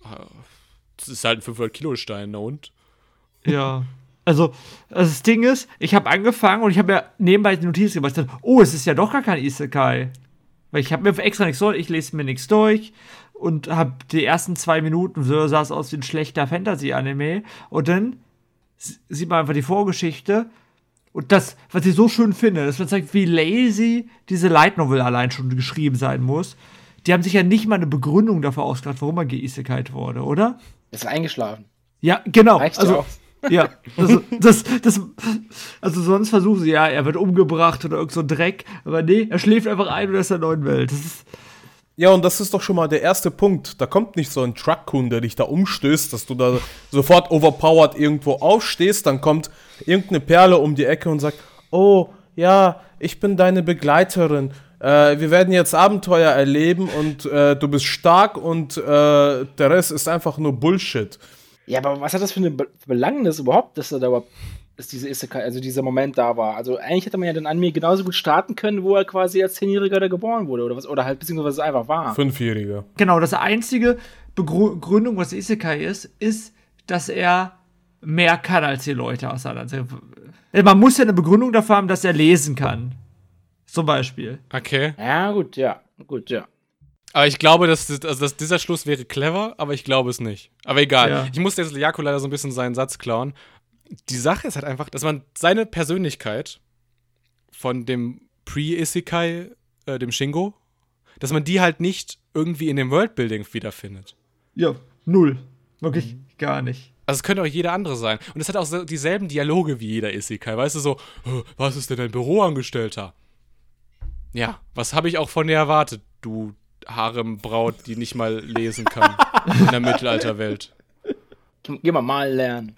A: das ist halt ein fünfhundert Kilo Stein, na und?
D: Ja. Also, also das Ding ist, ich habe angefangen und ich habe ja nebenbei die Notiz gemacht. Ich dachte, oh, es ist ja doch gar kein Isekai. Weil ich habe mir extra nichts durch, ich lese mir nichts durch und habe die ersten zwei Minuten, so sah es aus wie ein schlechter Fantasy-Anime. Und dann s- sieht man einfach die Vorgeschichte. Und das, was ich so schön finde, dass man zeigt, wie lazy diese Light Novel allein schon geschrieben sein muss. Die haben sich ja nicht mal eine Begründung dafür ausgedacht, warum man geisekait wurde, oder?
B: Ist eingeschlafen.
D: Ja, genau.
B: Reicht ja
D: also,
B: auch.
D: ja, also, das, das, also sonst versuchen sie, ja, er wird umgebracht oder irgend so ein Dreck, aber nee, er schläft einfach ein und er ist in der neuen Welt. Das ist,
C: Ja, und das ist doch schon mal der erste Punkt. Da kommt nicht so ein Truck-Kun, der dich da umstößt, dass du da sofort overpowered irgendwo aufstehst. Dann kommt irgendeine Perle um die Ecke und sagt, oh, ja, ich bin deine Begleiterin. Äh, wir werden jetzt Abenteuer erleben und äh, du bist stark und äh, der Rest ist einfach nur Bullshit.
B: Ja, aber was hat das für eine Be Belangnis überhaupt, dass er da überhaupt, dass diese Isekai, also dieser Moment da war? Also eigentlich hätte man ja den Anime genauso gut starten können, wo er quasi als Zehnjähriger da geboren wurde oder was, oder halt beziehungsweise es einfach war.
C: Fünfjähriger.
D: genau, das einzige Begründung, was Isekai ist, ist, dass er mehr kann als die Leute aus seiner Sicht. Man muss ja eine Begründung dafür haben, dass er lesen kann. Zum Beispiel.
A: Okay.
B: Ja, gut, ja, gut, ja.
A: Aber ich glaube, dass, das- also dass dieser Schluss wäre clever, aber ich glaube es nicht. Aber egal.
D: Ja.
A: Ich musste jetzt Yaku leider so ein bisschen seinen Satz klauen. Die Sache ist halt einfach, dass man seine Persönlichkeit von dem Pre-Isekai, äh, dem Shingo, dass man die halt nicht irgendwie in dem Worldbuilding wiederfindet.
D: Ja, null. Wirklich gar nicht.
A: Also es könnte auch jeder andere sein. Und es hat auch so dieselben Dialoge wie jeder Isekai. Weißt du, so, "Äh, was ist denn ein Büroangestellter? Ja, was habe ich auch von dir erwartet, du Harembraut, die nicht mal lesen kann in der Mittelalterwelt.
B: Geh mal mal lernen.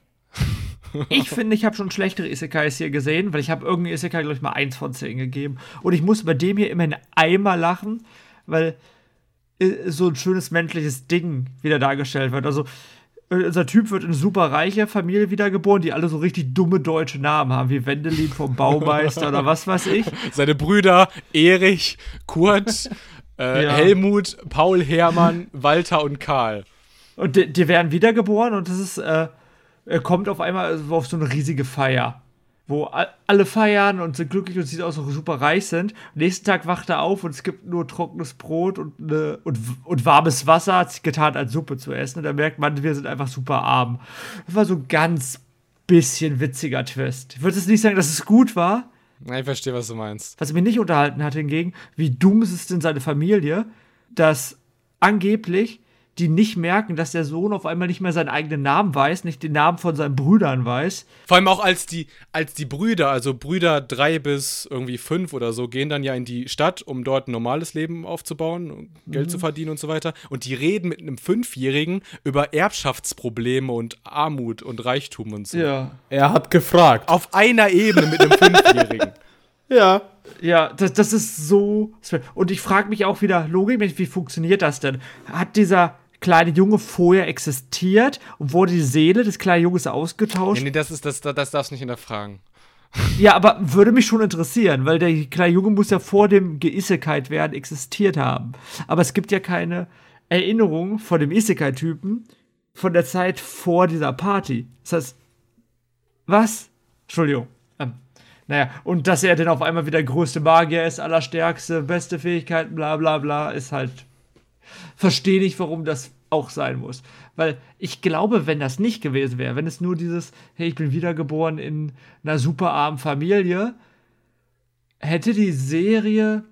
D: Ich finde, ich habe schon schlechtere Isekais hier gesehen, weil ich habe irgendeinen Isekai, glaube ich, mal eins von zehn gegeben. Und ich muss bei dem hier immerhin einmal lachen, weil äh, so ein schönes menschliches Ding wieder dargestellt wird. Also, äh, unser Typ wird in eine super reiche Familie wiedergeboren, die alle so richtig dumme deutsche Namen haben, wie Wendelin vom Baumeister oder was weiß ich.
A: Seine Brüder Erich, Kurt, äh,
D: Ja.
A: Helmut, Paul Hermann, Walter und Karl.
D: Und die, die werden wiedergeboren und das ist, äh, er kommt auf einmal auf so eine riesige Feier, wo a- alle feiern und sind glücklich und sieht aus, als ob sie super reich sind. Am nächsten Tag wacht er auf und es gibt nur trockenes Brot und, ne, und, und warmes Wasser, hat sich getan als Suppe zu essen. Und da merkt man, wir sind einfach super arm. Das war so ein ganz bisschen witziger Twist. Ich würde jetzt nicht sagen, dass es gut war.
A: Na, ich verstehe, was du meinst.
D: Was mich nicht unterhalten hat hingegen, wie dumm ist es denn seine Familie, dass angeblich die nicht merken, dass der Sohn auf einmal nicht mehr seinen eigenen Namen weiß, nicht den Namen von seinen Brüdern weiß.
A: Vor allem auch als die, als die Brüder, also Brüder drei bis irgendwie fünf oder so, gehen dann ja in die Stadt, um dort ein normales Leben aufzubauen, Geld zu verdienen und so weiter. Und die reden mit einem Fünfjährigen über Erbschaftsprobleme und Armut und Reichtum und so.
D: Ja.
C: Er hat gefragt.
A: Auf einer Ebene mit einem Fünfjährigen.
C: Ja.
D: Ja, das, das ist so. Und ich frage mich auch wieder, logisch, wie funktioniert das denn? Hat dieser kleine Junge vorher existiert und wurde die Seele des kleinen Junges ausgetauscht?
A: Nee, nee, das, ist, das, das darfst du nicht hinterfragen.
D: Ja, aber würde mich schon interessieren, weil der kleine Junge muss ja vor dem Geisekait werden existiert haben. Aber es gibt ja keine Erinnerung von dem Isekai-Typen von der Zeit vor dieser Party. Das heißt, was? Entschuldigung. Ähm, naja, und dass er dann auf einmal wieder der größte Magier ist, allerstärkste, beste Fähigkeiten, bla bla bla, ist halt. Verstehe nicht, warum das auch sein muss. Weil ich glaube, wenn das nicht gewesen wäre, wenn es nur dieses, hey, ich bin wiedergeboren in einer super armen Familie, hätte die Serie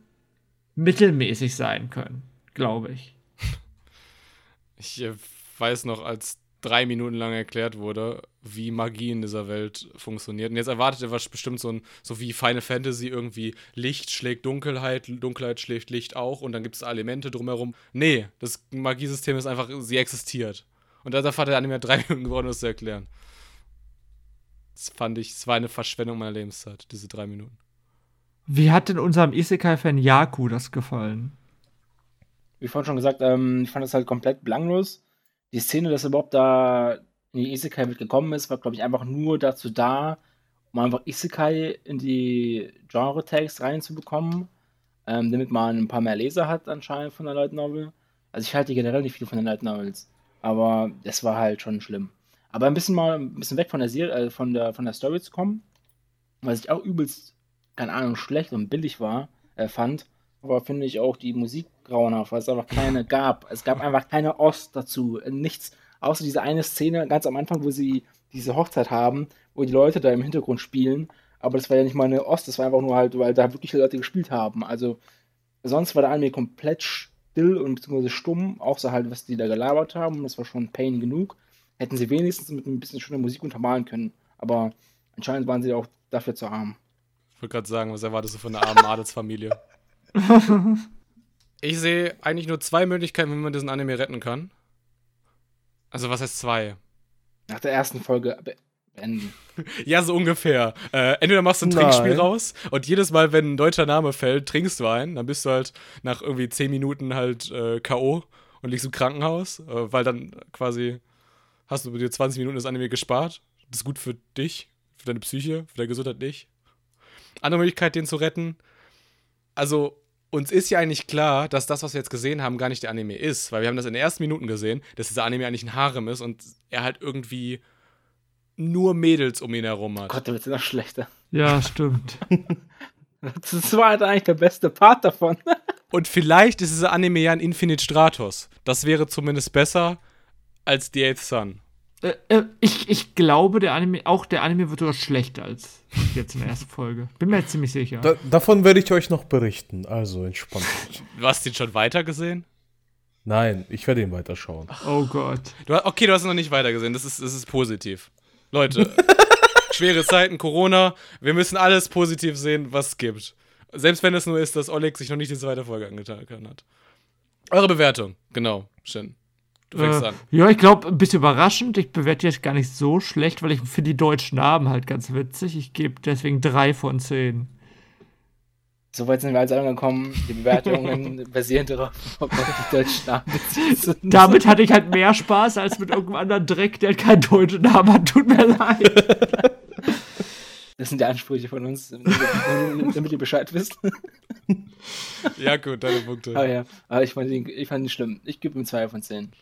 D: mittelmäßig sein können, glaube ich.
A: Ich äh, weiß noch, als drei Minuten lang erklärt wurde, wie Magie in dieser Welt funktioniert. Und jetzt erwartet ihr was bestimmt so ein, so wie Final Fantasy irgendwie Licht schlägt Dunkelheit, Dunkelheit schlägt Licht auch und dann gibt es Elemente drumherum. Nee, das Magiesystem ist einfach, sie existiert. Und deshalb hat der Anime drei Minuten gebraucht, um das zu erklären. Das fand ich, es war eine Verschwendung meiner Lebenszeit, diese drei Minuten.
D: Wie hat denn unserem Isekai-Fan Yaku das gefallen?
B: Wie vorhin schon gesagt, ähm, ich fand das halt komplett belanglos. Die Szene, dass er überhaupt da in die Isekai-Welt gekommen ist, war, glaube ich, einfach nur dazu da, um einfach Isekai in die Genre-Tags reinzubekommen, ähm, damit man ein paar mehr Leser hat anscheinend von der Light Novel. Also ich halte generell nicht viel von den Light Novels, aber das war halt schon schlimm. Aber ein bisschen mal ein bisschen weg von der Serie, äh, von der von der Story zu kommen, was ich auch übelst, keine Ahnung, schlecht und billig war, äh, fand, aber finde ich auch die Musik grauenhaft, weil es einfach keine gab. Es gab einfach keine Ost dazu, nichts, außer diese eine Szene ganz am Anfang, wo sie diese Hochzeit haben, wo die Leute da im Hintergrund spielen, aber das war ja nicht mal eine Ost, das war einfach nur halt, weil da wirklich Leute gespielt haben. Also sonst war der Anime komplett still und beziehungsweise stumm, außer halt, was die da gelabert haben, das war schon Pain genug. Hätten sie wenigstens mit ein bisschen schöner Musik untermalen können, aber anscheinend waren sie auch dafür zu arm.
A: Ich wollte gerade sagen, was erwartest du von einer armen Adelsfamilie? Ich sehe eigentlich nur zwei Möglichkeiten, wie man diesen Anime retten kann. Also, was heißt zwei?
B: Nach der ersten Folge be- beenden.
A: Ja, so ungefähr. Äh, entweder machst du ein
C: Nein.
A: Trinkspiel raus und jedes Mal, wenn ein deutscher Name fällt, trinkst du einen. Dann bist du halt nach irgendwie zehn Minuten halt äh, K O und liegst im Krankenhaus, äh, weil dann quasi hast du dir zwanzig Minuten das Anime gespart. Das ist gut für dich, für deine Psyche, für deine Gesundheit nicht. Andere Möglichkeit, den zu retten. Also, uns ist ja eigentlich klar, dass das, was wir jetzt gesehen haben, gar nicht der Anime ist. Weil wir haben das in den ersten Minuten gesehen, dass dieser Anime eigentlich ein Harem ist und er halt irgendwie nur Mädels um ihn herum hat.
B: Gott, der wird noch schlechter.
D: Ja, stimmt.
B: Das war halt eigentlich der beste Part davon.
A: Und vielleicht ist dieser Anime ja ein Infinite Stratos. Das wäre zumindest besser als The Eighth Sun.
D: Äh, äh, ich, ich glaube, der Anime, auch der Anime wird sogar schlechter als jetzt in der ersten Folge. Bin mir jetzt ziemlich sicher.
C: Da, davon werde ich euch noch berichten, also entspannt euch.
A: Du hast ihn schon weitergesehen?
C: Nein, ich werde ihn weiterschauen.
D: Oh Gott.
A: Du, hast- okay, du hast ihn noch nicht weitergesehen. Das ist, das ist positiv. Leute, schwere Zeiten, Corona. Wir müssen alles positiv sehen, was es gibt. Selbst wenn es nur ist, dass Oleg sich noch nicht die zweite Folge angetan hat. Eure Bewertung, genau, Shin. Du fängst
D: Äh,
A: an.
D: ja, ich glaube, ein bisschen überraschend. Ich bewerte jetzt gar nicht so schlecht, weil ich finde die deutschen Namen halt ganz witzig. Ich gebe deswegen drei von zehn.
B: Soweit sind wir also angekommen. Die Bewertungen basieren darauf, ob man die deutschen Namen bezieht.
D: Damit hatte ich halt mehr Spaß als mit irgendeinem anderen Dreck, der keinen deutschen Namen hat. Tut mir leid.
B: Das sind die Ansprüche von uns, damit, damit ihr Bescheid wisst.
A: Ja, gut, deine Punkte.
B: Aber ja, aber ich fand ihn, ich fand ihn schlimm. Ich gebe ihm zwei von zehn.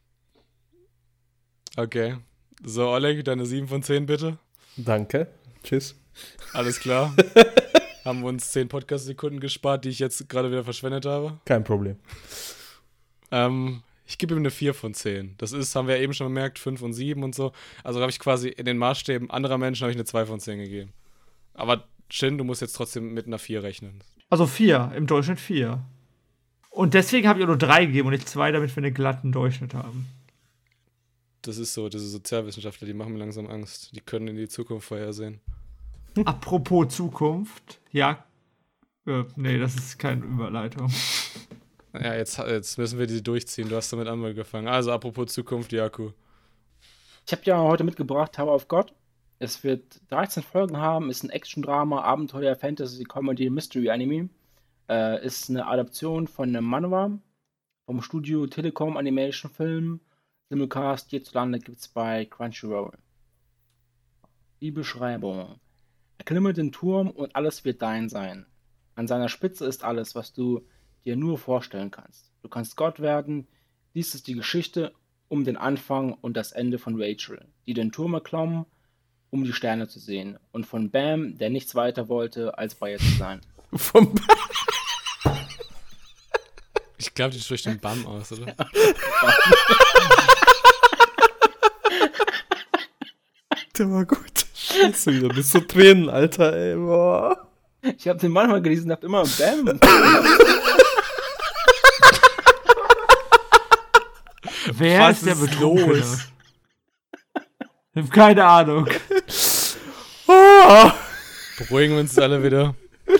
A: Okay. So, Oleg, deine sieben von zehn bitte.
C: Danke. Tschüss.
A: Alles klar. Haben wir uns zehn Podcast-Sekunden gespart, die ich jetzt gerade wieder verschwendet habe.
C: Kein Problem.
A: Ähm, ich gebe ihm eine vier von zehn. Das ist, haben wir ja eben schon bemerkt, fünf und sieben und so. Also habe ich quasi in den Maßstäben anderer Menschen habe ich eine zwei von zehn gegeben. Aber Shin, du musst jetzt trotzdem mit einer vier rechnen.
D: Also vier, im Durchschnitt vier. Und deswegen habe ich auch nur drei gegeben und nicht zwei, damit wir einen glatten Durchschnitt haben.
A: Das ist so, diese Sozialwissenschaftler, die machen mir langsam Angst. Die können in die Zukunft vorhersehen.
D: Apropos Zukunft, ja. Äh, nee, das ist keine Überleitung.
A: Ja, jetzt, jetzt müssen wir die durchziehen. Du hast damit angefangen. Also, apropos Zukunft, Yaku.
B: Ich habe ja heute mitgebracht Tower of God. Es wird dreizehn Folgen haben, ist ein Action-Drama, Abenteuer, Fantasy, Comedy, Mystery-Anime. Äh, ist eine Adaption von einem Manhwa vom Studio Telekom Animation Film. Simulcast hierzulande gibt es bei Crunchyroll. Die Beschreibung. Erklimme den Turm und alles wird dein sein. An seiner Spitze ist alles, was du dir nur vorstellen kannst. Du kannst Gott werden. Dies ist die Geschichte um den Anfang und das Ende von Rachel, die den Turm erklomm, um die Sterne zu sehen. Und von Bam, der nichts weiter wollte, als bei ihr zu sein.
C: Vom
A: Ich glaube, die spricht den Bam aus, oder?
C: Der war gut. Scheiße, wieder bis zu Tränen, Alter, ey, boah.
B: Ich habe den manchmal gelesen und hab immer Bam.
D: Wer
A: Was
D: ist der
A: ist
D: Betrunkene?
A: los?
D: Ich hab keine Ahnung.
C: Oh.
A: Beruhigen wir uns alle wieder.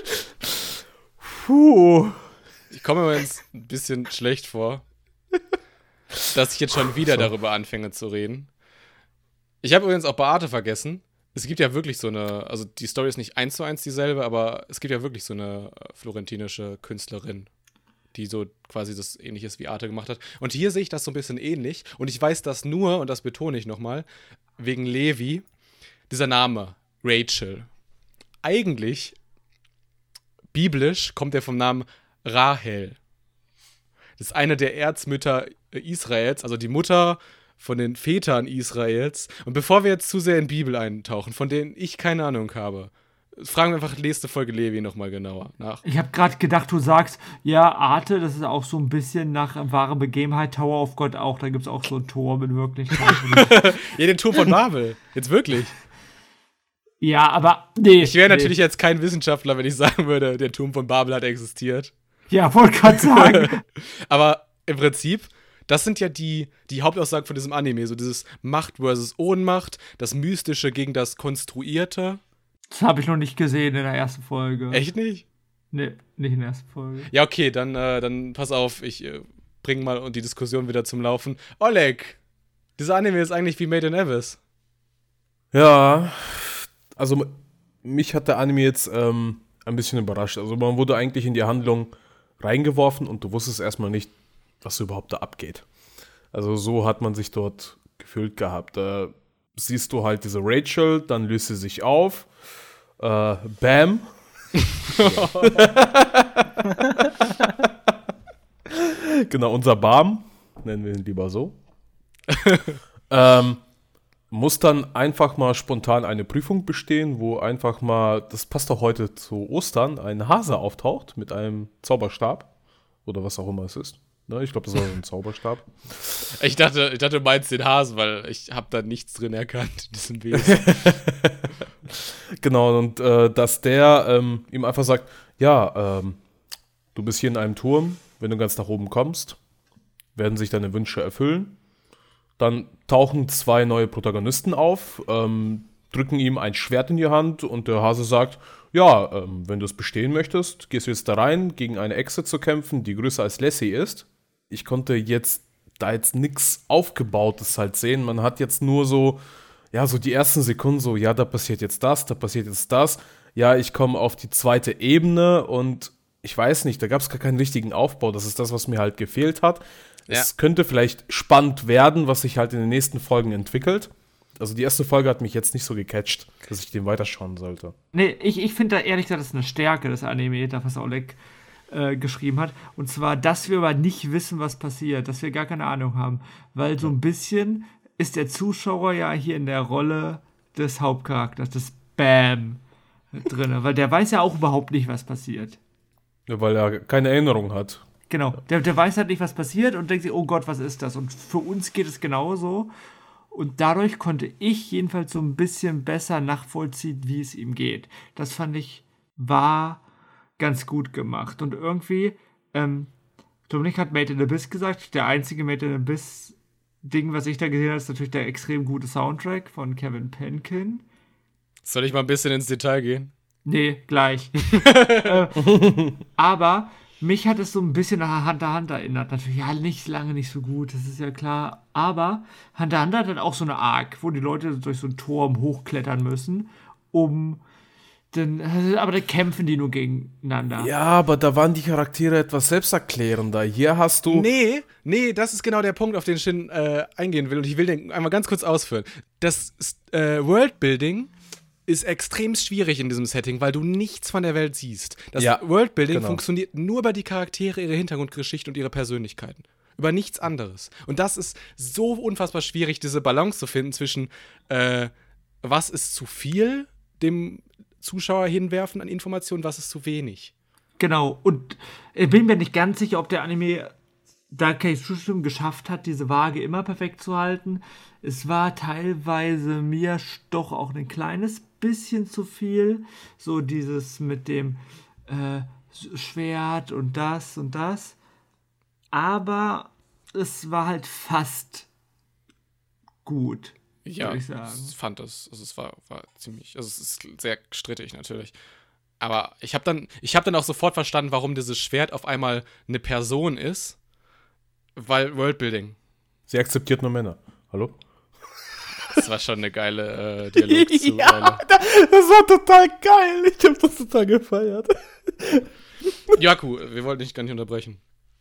C: Puh.
A: Ich komme mir jetzt ein bisschen schlecht vor, dass ich jetzt schon wieder
C: so.
A: darüber anfange zu reden. Ich habe übrigens auch Beate vergessen. Es gibt ja wirklich so eine, also die Story ist nicht eins zu eins dieselbe, aber es gibt ja wirklich so eine florentinische Künstlerin, die so quasi das Ähnliches wie Arte gemacht hat. Und hier sehe ich das so ein bisschen ähnlich. Und ich weiß das nur, und das betone ich nochmal, wegen Levi, dieser Name, Rachel. Eigentlich, biblisch, kommt er vom Namen Rahel. Das ist eine der Erzmütter Israels, also die Mutter von den Vätern Israels. Und bevor wir jetzt zu sehr in die Bibel eintauchen, von denen ich keine Ahnung habe, fragen wir einfach nächste Folge Levi nochmal genauer nach.
D: Ich habe gerade gedacht, du sagst, ja, Arte, das ist auch so ein bisschen nach wahre Begebenheit, Tower of God auch, da gibt es auch so einen Turm in Wirklichkeit.
A: Ja, den Turm von Babel, jetzt wirklich.
D: Ja, aber nee.
A: Ich wäre
D: nee.
A: natürlich jetzt kein Wissenschaftler, wenn ich sagen würde, der Turm von Babel hat existiert.
D: Ja, wollte gerade sagen.
A: Aber im Prinzip, das sind ja die, die Hauptaussagen von diesem Anime, so dieses Macht versus Ohnmacht, das Mystische gegen das Konstruierte.
D: Das habe ich noch nicht gesehen in der ersten Folge.
A: Echt nicht?
D: Nee, nicht in der ersten Folge.
A: Ja, okay, dann, äh, dann pass auf, ich äh, bring mal die Diskussion wieder zum Laufen. Oleg, dieser Anime ist eigentlich wie Made in Abyss.
C: Ja, also mich hat der Anime jetzt ähm, ein bisschen überrascht. Also man wurde eigentlich in die Handlung reingeworfen und du wusstest erstmal nicht, was überhaupt da abgeht. Also so hat man sich dort gefühlt gehabt. Da siehst du halt diese Rachel, dann löst sie sich auf. Äh, Bam. Genau, unser Bam, nennen wir ihn lieber so. ähm, muss dann einfach mal spontan eine Prüfung bestehen, wo einfach mal, das passt auch heute zu Ostern, ein Hase auftaucht mit einem Zauberstab. Oder was auch immer es ist. Ne, ich glaube, das war ein Zauberstab.
A: Ich dachte, ich dachte, du meinst den Hasen, weil ich habe da nichts drin erkannt in diesem Wesen.
C: Genau, und äh, dass der ähm, ihm einfach sagt, ja, ähm, du bist hier in einem Turm, wenn du ganz nach oben kommst, werden sich deine Wünsche erfüllen. Dann tauchen zwei neue Protagonisten auf, ähm, drücken ihm ein Schwert in die Hand und der Hase sagt, ja, ähm, wenn du es bestehen möchtest, gehst du jetzt da rein, gegen eine Echse zu kämpfen, die größer als Lassie ist. Ich konnte jetzt da jetzt nichts Aufgebautes halt sehen. Man hat jetzt nur so, ja, so die ersten Sekunden so, ja, da passiert jetzt das, da passiert jetzt das. Ja, ich komme auf die zweite Ebene und ich weiß nicht, da gab es gar keinen richtigen Aufbau. Das ist das, was mir halt gefehlt hat. Ja. Es könnte vielleicht spannend werden, was sich halt in den nächsten Folgen entwickelt. Also die erste Folge hat mich jetzt nicht so gecatcht, dass ich den weiterschauen sollte.
D: Nee, ich, ich finde da ehrlich gesagt, das ist eine Stärke des Anime, das was Oleg äh, geschrieben hat. Und zwar, dass wir aber nicht wissen, was passiert, dass wir gar keine Ahnung haben. Weil so ein bisschen ist der Zuschauer ja hier in der Rolle des Hauptcharakters, des Bam drin. Weil der weiß ja auch überhaupt nicht, was passiert.
C: Ja, weil er keine Erinnerung hat.
D: Genau, der, der weiß halt nicht, was passiert und denkt sich, oh Gott, was ist das? Und für uns geht es genauso. Und dadurch konnte ich jedenfalls so ein bisschen besser nachvollziehen, wie es ihm geht. Das fand ich, war ganz gut gemacht. Und irgendwie, ähm, Dominik hat Made in Abyss gesagt, der einzige Made in Abyss Ding, was ich da gesehen habe, ist natürlich der extrem gute Soundtrack von Kevin Penkin.
A: Soll ich mal ein bisschen ins Detail gehen?
D: Nee, gleich. äh, aber mich hat es so ein bisschen nach Hunter x Hunter erinnert. Natürlich, ja, nicht lange nicht so gut, das ist ja klar. Aber Hunter x Hunter hat halt auch so eine Arc, wo die Leute durch so einen Turm hochklettern müssen, um dann, aber da kämpfen die nur gegeneinander.
C: Ja, aber da waren die Charaktere etwas selbsterklärender. Hier hast du...
A: Nee, nee, das ist genau der Punkt, auf den ich äh, eingehen will. Und ich will den einmal ganz kurz ausführen. Das äh, Worldbuilding ist extrem schwierig in diesem Setting, weil du nichts von der Welt siehst. Das
C: ja,
A: Worldbuilding
C: genau.
A: funktioniert nur über die Charaktere, ihre Hintergrundgeschichte und ihre Persönlichkeiten. Über nichts anderes. Und das ist so unfassbar schwierig, diese Balance zu finden zwischen äh, was ist zu viel dem Zuschauer hinwerfen an Informationen, was ist zu wenig.
D: Genau, und ich bin mir nicht ganz sicher, ob der Anime, da kann ich zustimmen, geschafft hat, diese Waage immer perfekt zu halten. Es war teilweise mir doch auch ein kleines bisschen zu viel. So dieses mit dem äh, Schwert und das und das. Aber es war halt fast gut.
A: Ja,
D: würde ich sagen.
A: ich fand das, also es war, war ziemlich, also es ist sehr strittig natürlich. Aber ich habe dann, ich habe dann auch sofort verstanden, warum dieses Schwert auf einmal eine Person ist, weil Worldbuilding.
C: Sie akzeptiert nur Männer. Hallo?
A: Das war schon eine geile äh, Dialog zu.
C: Ja, das war total geil. Ich habe das total gefeiert.
A: Jaku, wir wollten dich gar nicht unterbrechen.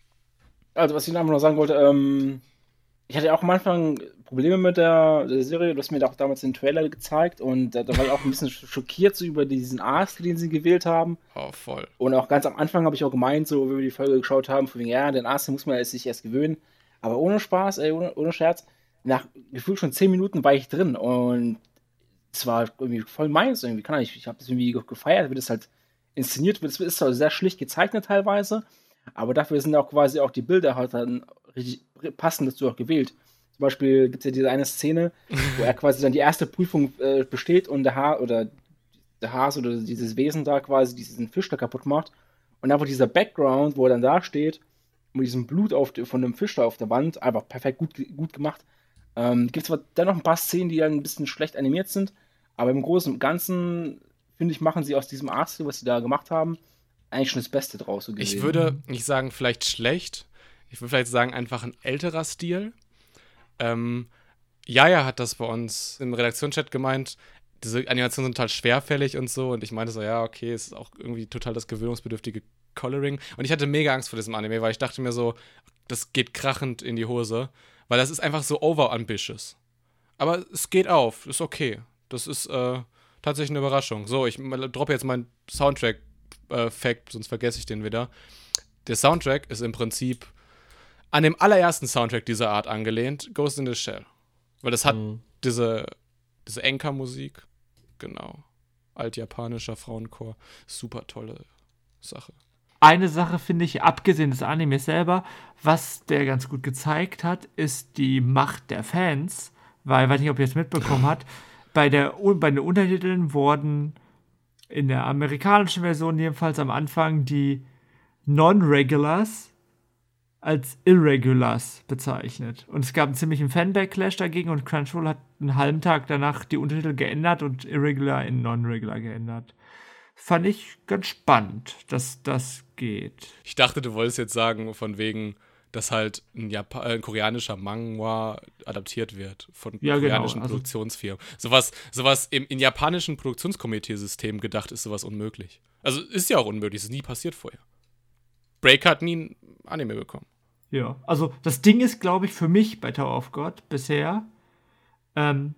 B: Also, was ich einfach noch sagen wollte, ähm, ich hatte auch am Anfang Probleme mit der, der Serie. Du hast mir auch damals den Trailer gezeigt und da, da war ich auch ein bisschen schockiert so über diesen Arzt, den sie gewählt haben.
A: Oh, voll.
B: Und auch ganz am Anfang habe ich auch gemeint, so wie wir die Folge geschaut haben, von wegen, ja, den Arzt den muss man jetzt sich erst gewöhnen. Aber ohne Spaß, ey, ohne, ohne Scherz, nach gefühlt schon zehn Minuten war ich drin und es war irgendwie voll meins irgendwie. Kann ich, ich habe das irgendwie gefeiert, wie das halt inszeniert wird. Es ist zwar sehr schlicht gezeichnet teilweise, aber dafür sind auch quasi auch die Bilder halt dann richtig passend dazu auch gewählt. Zum Beispiel gibt es ja diese eine Szene, wo er quasi dann die erste Prüfung äh, besteht und der Haar oder der Hase oder dieses Wesen da quasi diesen Fisch da kaputt macht. Und einfach dieser Background, wo er dann da steht, mit diesem Blut auf, von dem Fisch da auf der Wand, einfach perfekt gut, gut gemacht. Ähm, gibt zwar dennoch ein paar Szenen, die dann ein bisschen schlecht animiert sind, aber im Großen und Ganzen, finde ich, machen sie aus diesem Artstil, was sie da gemacht haben, eigentlich schon das Beste draus so gesehen.
A: Ich würde nicht sagen, vielleicht schlecht. Ich würde vielleicht sagen, einfach ein älterer Stil. Ähm, Jaja hat das bei uns im Redaktionschat gemeint, diese Animationen sind total schwerfällig und so. Und ich meinte so, ja, okay, es ist auch irgendwie total das gewöhnungsbedürftige Coloring. Und ich hatte mega Angst vor diesem Anime, weil ich dachte mir so, das geht krachend in die Hose. Weil das ist einfach so over-ambitious. Aber es geht auf, ist okay. Das ist äh, tatsächlich eine Überraschung. So, ich droppe jetzt meinen Soundtrack-Fact, sonst vergesse ich den wieder. Der Soundtrack ist im Prinzip an dem allerersten Soundtrack dieser Art angelehnt, Ghost in the Shell. Weil das hat mhm. diese, diese Enka-Musik, genau, altjapanischer Frauenchor, super tolle Sache.
D: Eine Sache finde ich, abgesehen des Animes selber, was der ganz gut gezeigt hat, ist die Macht der Fans, weil, ich weiß nicht, ob ihr es mitbekommen habt, bei, der, bei den Untertiteln wurden in der amerikanischen Version jedenfalls am Anfang die Non-Regulars als Irregulars bezeichnet. Und es gab einen ziemlichen Fan-Backlash dagegen und Crunchyroll hat einen halben Tag danach die Untertitel geändert und Irregular in Non-Regular geändert. Fand ich ganz spannend, dass das geht.
A: Ich dachte, du wolltest jetzt sagen, von wegen, dass halt ein, Jap- äh, ein koreanischer Manga adaptiert wird von
D: ja,
A: koreanischen
D: genau, also
A: Produktionsfirmen. Sowas, sowas im, im japanischen Produktionskomiteesystem gedacht ist sowas unmöglich. Also ist ja auch unmöglich, ist nie passiert vorher. Break hat nie ein Anime bekommen.
D: Ja, also das Ding ist, glaube ich, für mich bei Tower of God bisher, ähm,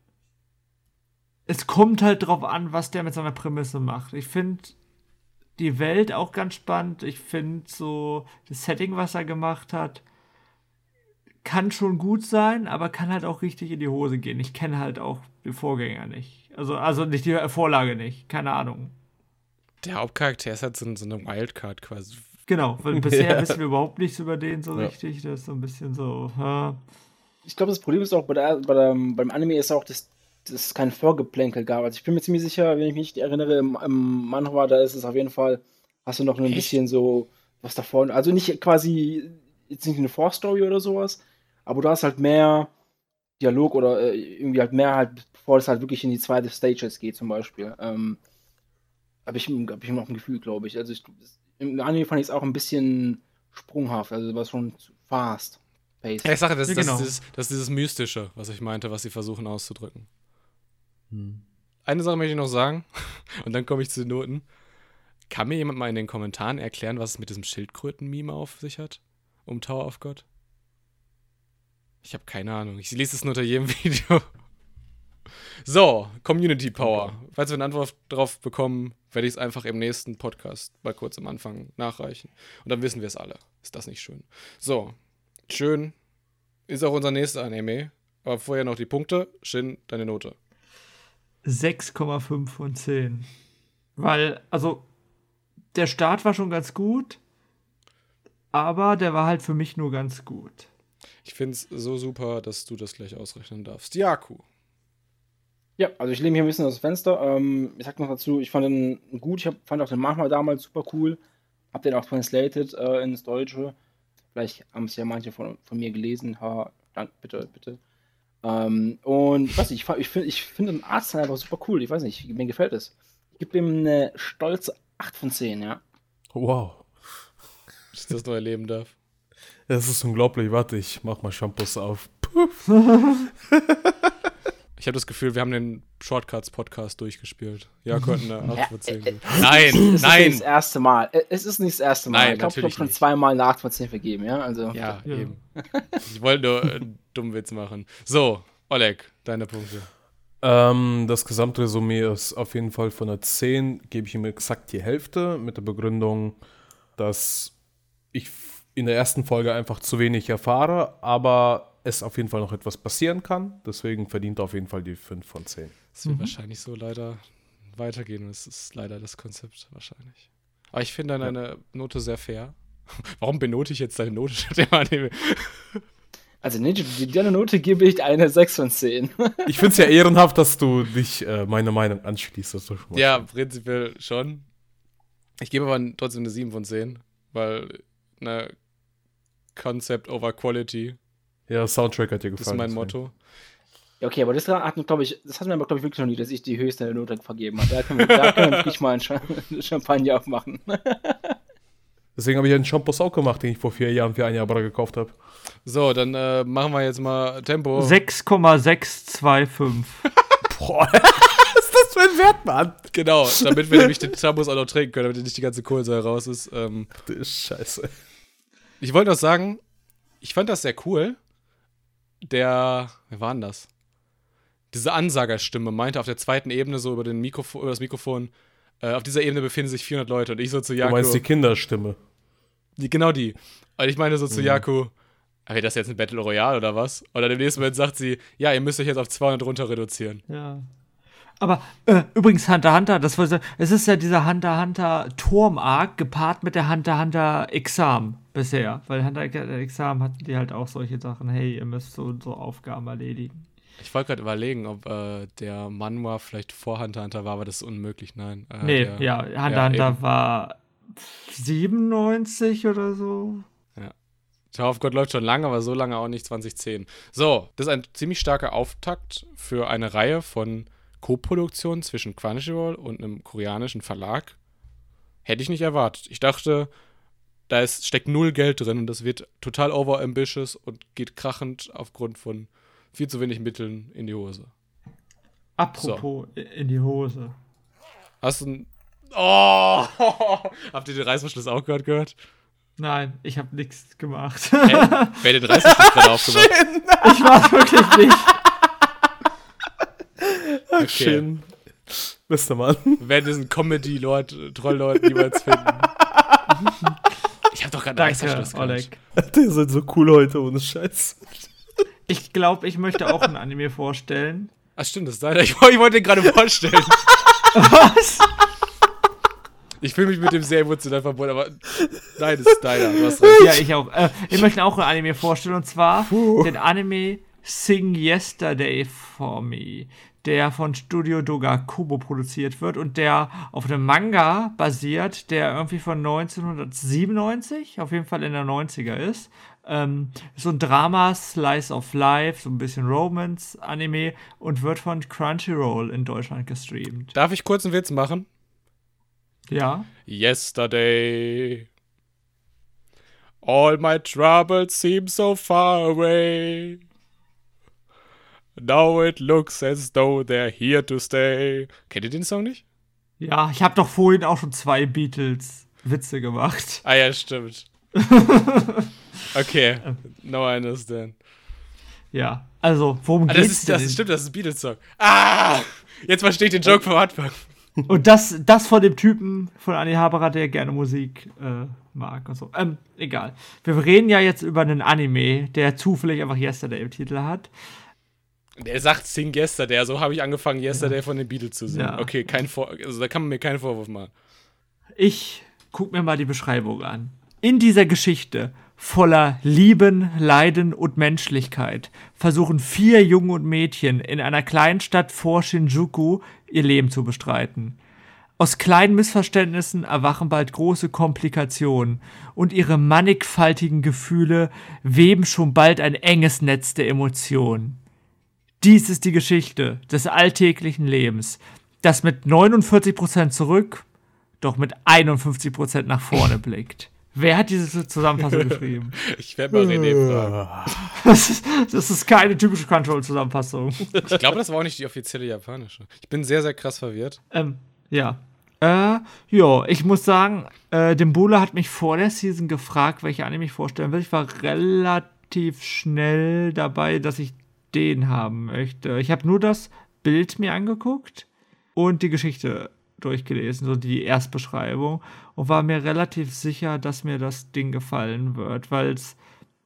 D: es kommt halt drauf an, was der mit seiner Prämisse macht. Ich finde die Welt auch ganz spannend. Ich finde so das Setting, was er gemacht hat, kann schon gut sein, aber kann halt auch richtig in die Hose gehen. Ich kenne halt auch die Vorgänger nicht. Also, also nicht die Vorlage nicht. Keine Ahnung.
A: Der Hauptcharakter ist halt so, so eine Wildcard quasi.
D: Genau, weil bisher
C: Ja.
D: wissen wir überhaupt nichts über den so
C: Ja.
D: richtig. Das ist so ein bisschen so, ha.
B: Ich glaube, das Problem ist auch bei der, bei der, beim Anime ist auch, dass dass es kein Vorgeplänkel gab. Also ich bin mir ziemlich sicher, wenn ich mich erinnere, im, im Manhwa, da ist es auf jeden Fall, hast du noch ein
A: Echt?
B: bisschen so was davon. Also nicht quasi, jetzt nicht eine Vorstory oder sowas, aber du hast halt mehr Dialog oder äh, irgendwie halt mehr halt, bevor es halt wirklich in die zweite Stage jetzt geht zum Beispiel. Ähm, habe ich, hab ich noch ein Gefühl, glaube ich. Also ich, im Anime fand ich es auch ein bisschen sprunghaft, also war schon zu fast paced.
A: Ja, ich sage, das,
D: Ja,
A: das,
D: genau.
A: ist dieses, das ist dieses Mystische, was ich meinte, was sie versuchen auszudrücken.
C: Hm.
A: Eine Sache möchte ich noch sagen, und dann komme ich zu den Noten. Kann mir jemand mal in den Kommentaren erklären, was es mit diesem Schildkröten-Meme auf sich hat? Um Tower of God? Ich habe keine Ahnung. Ich lese es nur unter jedem Video. So, Community Power. Falls wir eine Antwort drauf bekommen, werde ich es einfach im nächsten Podcast mal kurz am Anfang nachreichen. Und dann wissen wir es alle. Ist das nicht schön? So, schön ist auch unser nächster Anime. Aber vorher noch die Punkte. Shin, deine Note.
D: sechs Komma fünf von zehn. Weil, also, der Start war schon ganz gut, aber der war halt für mich nur ganz gut.
A: Ich finde es so super, dass du das gleich ausrechnen darfst. Jaku.
B: Ja, also ich lehne mich ein bisschen aus dem Fenster. Ähm, ich sag noch dazu, ich fand den gut. Ich hab, fand auch den Manchmal damals super cool. Hab den auch translated äh, ins Deutsche. Vielleicht haben es ja manche von, von mir gelesen. Ha, danke, bitte, bitte. Ähm, und ich weiß nicht, ich, ich finde ich find den Arzt einfach super cool. Ich weiß nicht, mir gefällt es. Ich gebe ihm eine stolze acht von zehn, ja.
C: Wow.
A: Dass ich das noch erleben darf.
C: Das ist unglaublich. Warte, ich mach mal Shampoos auf. Puff.
A: Ich habe das Gefühl, wir haben den Shortcuts-Podcast durchgespielt. Ja, könnten eine acht von zehn
B: Äh, äh,
A: geben. Nein,
B: Es ist nicht
A: nein!
B: das erste Mal. Äh, Es ist nicht das erste Mal.
A: Nein,
B: ich glaube, ich habe
A: natürlich
B: schon
A: nicht.
B: zweimal eine acht von zehn vergeben, ja. Also,
A: Ja,
D: Ja.
A: eben. Ich wollte nur einen dummen Witz machen. So, Oleg, deine Punkte.
C: Ähm, das Gesamtresümee ist auf jeden Fall von der zehn, gebe ich ihm exakt die Hälfte, mit der Begründung, dass ich in der ersten Folge einfach zu wenig erfahre, aber es auf jeden Fall noch etwas passieren kann. Deswegen verdient er auf jeden Fall die fünf von zehn.
A: Es wird wahrscheinlich so leider weitergehen. Es ist leider das Konzept wahrscheinlich. Aber ich finde deine Note sehr fair. Warum benote ich jetzt deine Note statt dem Anime?
B: also nee, die- deine Note gebe ich eine sechs von zehn.
C: Ich finde es ja ehrenhaft, dass du dich äh, meiner Meinung anschließt. Das ist doch schon mal
A: Ja,
C: schön.
A: prinzipiell schon. Ich gebe aber trotzdem eine sieben von zehn, weil eine Concept over Quality
C: Ja, Soundtrack hat dir
A: das
C: gefallen.
A: ist mein
C: deswegen.
A: Motto.
B: Ja, okay, aber das hat, glaube ich, das hatten wir aber, glaube ich, wirklich noch nie, dass ich die höchste Note vergeben habe. Da können wir, da können wir wirklich mal einen Cha- Champagner aufmachen.
C: Deswegen habe ich einen Shampoos auch gemacht, den ich vor vier Jahren für ein Jahr gekauft habe.
A: So, dann äh, machen wir jetzt mal Tempo.
D: sechs Komma sechs zwei fünf.
C: Boah, was ist das für ein Wert, Mann?
A: Genau, damit wir nämlich den Shampoos auch noch trinken können, damit nicht die ganze Kohlensäure raus ist. Ähm,
C: Das ist scheiße.
A: ich wollte noch sagen, ich fand das sehr cool. Der, wer war denn das? Diese Ansagerstimme meinte auf der zweiten Ebene so über, den Mikrofon, über das Mikrofon, äh, auf dieser Ebene befinden sich vierhundert Leute und ich so zu
C: Du
A: Jaco.
C: meinst die Kinderstimme.
A: Die, genau die. Und ich meine so zu Jaco, okay, das ist jetzt ein Battle Royale oder was? Und dann im nächsten Moment sagt sie, ja, ihr müsst euch jetzt auf zweihundert runter reduzieren.
D: Ja. Aber äh, übrigens Hunter x Hunter, das war so, es ist ja dieser Hunter x Hunter Turm-Arc gepaart mit der Hunter x Hunter Exam bisher. Weil Hunter x Hunter Exam hatten die halt auch solche Sachen, hey, ihr müsst so und so Aufgaben erledigen.
A: Ich wollte gerade überlegen, ob äh, der Manhwa vielleicht vor Hunter x Hunter war, aber das ist unmöglich, nein. Äh,
D: Nee,
A: der,
D: ja, Hunter x
A: ja,
D: Hunter
A: eben.
D: war siebenundneunzig oder so.
A: Tower of God läuft schon lange, aber so lange auch nicht, zwanzig zehn. So, das ist ein ziemlich starker Auftakt für eine Reihe von Co-Produktionen zwischen Crunchyroll und einem koreanischen Verlag. Hätte ich nicht erwartet. Ich dachte, da ist, steckt null Geld drin und das wird total overambitious und geht krachend aufgrund von viel zu wenig Mitteln in die Hose.
D: Apropos in die Hose.
A: Hast du ein... Oh! Habt ihr den Reißverschluss auch gerade gehört?
D: Nein, ich habe nichts gemacht.
A: Hä? Wer hat den Reißverschluss gerade aufgemacht?
D: Ich war wirklich nicht.
A: Okay.
C: Schön. Bester Mann.
A: Wir werden diesen Comedy-Lord, Troll-Lord niemals finden. Ich hab doch gerade einen
D: Danke,
A: Reißverschluss gehabt.
D: Oleg.
C: Die sind so cool heute, ohne Scheiß.
D: Ich glaube, ich möchte auch ein Anime vorstellen.
A: Ach stimmt, das ist deiner. Ich, ich wollte den gerade vorstellen.
D: Was?
A: Ich fühle mich mit dem sehr emotional verbunden, aber nein, das ist deiner. Du hast recht.
D: Ja, ich auch. Äh, ich möchte auch ein Anime vorstellen, und zwar den Anime Sing Yesterday for Me, der von Studio Doga Kobo produziert wird und der auf einem Manga basiert, der irgendwie von neunzehnhundertsiebenundneunzig, auf jeden Fall in der neunziger ist. Ähm, so ein Drama, Slice of Life, so ein bisschen Romance-Anime und wird von Crunchyroll in Deutschland gestreamt.
A: Darf ich kurz einen Witz machen?
D: Ja.
A: Yesterday, all my troubles seem so far away. Now it looks as though they're here to stay. Kennt ihr den Song nicht?
D: Ja, ich habe doch vorhin auch schon zwei Beatles-Witze gemacht.
A: Ah ja, stimmt. Okay, now I understand.
D: Ja, also, worum
A: Ah,
D: geht's
A: das ist,
D: denn?
A: das ist, stimmt, das ist ein Beatles-Song. Ah! Jetzt verstehe ich den Joke vom Anfang.
D: Und das, das von dem Typen von Annie Haberer, der gerne Musik äh, mag und so. Ähm, egal. Wir reden ja jetzt über einen Anime, der zufällig einfach Yesterday im Titel hat.
A: Der sagt Sing Yesterday, so habe ich angefangen, Yesterday von den Beatles zu singen.
D: Ja.
A: Okay, kein Vor also da kann man mir keinen Vorwurf machen.
D: Ich guck mir mal die Beschreibung an. In dieser Geschichte voller Lieben, Leiden und Menschlichkeit versuchen vier Junge und Mädchen in einer Kleinstadt vor Shinjuku ihr Leben zu bestreiten. Aus kleinen Missverständnissen erwachen bald große Komplikationen und ihre mannigfaltigen Gefühle weben schon bald ein enges Netz der Emotionen. dies ist die Geschichte des alltäglichen Lebens, das mit neunundvierzig Prozent zurück, doch mit einundfünfzig Prozent nach vorne blickt. Wer hat diese Zusammenfassung geschrieben?
A: Ich werde mal René fragen.
D: Das ist, das ist keine typische Control-Zusammenfassung.
A: Ich glaube, das war auch nicht die offizielle japanische. Ich bin sehr, sehr krass verwirrt.
D: Ähm, ja. Äh, ja, ich muss sagen, äh, Dembula hat mich vor der Season gefragt, welche Anime ich vorstellen will. Ich war relativ schnell dabei, dass ich den haben möchte. Ich habe nur das Bild mir angeguckt und die Geschichte durchgelesen, so die Erstbeschreibung, und war mir relativ sicher, dass mir das Ding gefallen wird, weil es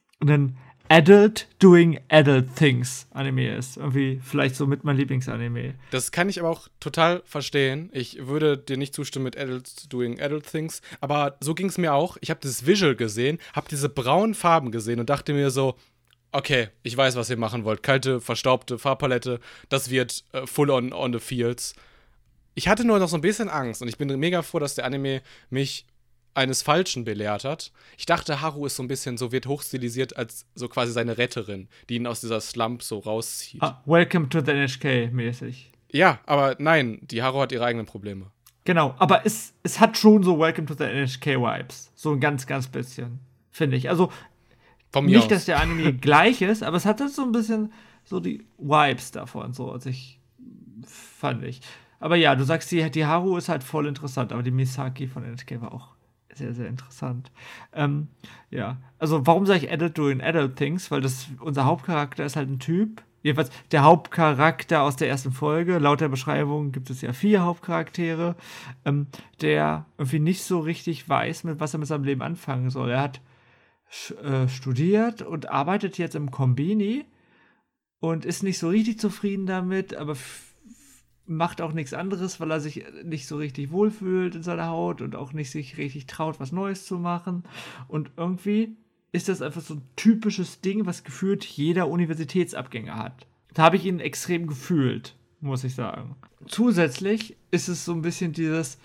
D: ein Adult Doing Adult Things Anime ist. Irgendwie vielleicht so mit mein Lieblingsanime.
A: Das kann ich aber auch total verstehen. Ich würde dir nicht zustimmen mit Adult Doing Adult Things, aber so ging es mir auch. Ich habe das Visual gesehen, habe diese braunen Farben gesehen und dachte mir so, okay, ich weiß, was ihr machen wollt. Kalte, verstaubte Farbpalette, das wird äh, full on on the fields. Ich hatte nur noch so ein bisschen Angst und ich bin mega froh, dass der Anime mich eines Falschen belehrt hat. Ich dachte, Haru ist so ein bisschen, so wird hochstilisiert als so quasi seine Retterin, die ihn aus dieser Slump so rauszieht.
D: Ah, Welcome to the N H K-mäßig.
A: Ja, aber nein, die Haru hat ihre eigenen Probleme.
D: Genau, aber es, es hat schon so Welcome to the N H K-Vibes. So ein ganz, ganz bisschen, finde ich. Also,
A: Von mir
D: nicht,
A: aus.
D: dass der Anime gleich ist, aber es hat so ein bisschen so die Vibes davon, so, also ich, fand ich. Aber ja, du sagst, die, die Haru ist halt voll interessant, aber die Misaki von N H K war auch sehr, sehr interessant. Ähm, ja, also warum sage ich Adult Doing Adult Things? Weil das, unser Hauptcharakter ist halt ein Typ, jedenfalls der Hauptcharakter aus der ersten Folge, laut der Beschreibung gibt es ja vier Hauptcharaktere, ähm, der irgendwie nicht so richtig weiß, mit was er mit seinem Leben anfangen soll. Er hat äh, studiert und arbeitet jetzt im Kombini und ist nicht so richtig zufrieden damit, aber f- macht auch nichts anderes, weil er sich nicht so richtig wohlfühlt in seiner Haut und auch nicht sich richtig traut, was Neues zu machen. Und irgendwie ist das einfach so ein typisches Ding, was gefühlt jeder Universitätsabgänger hat. Da habe ich ihn extrem gefühlt, muss ich sagen. Zusätzlich ist es so ein bisschen dieses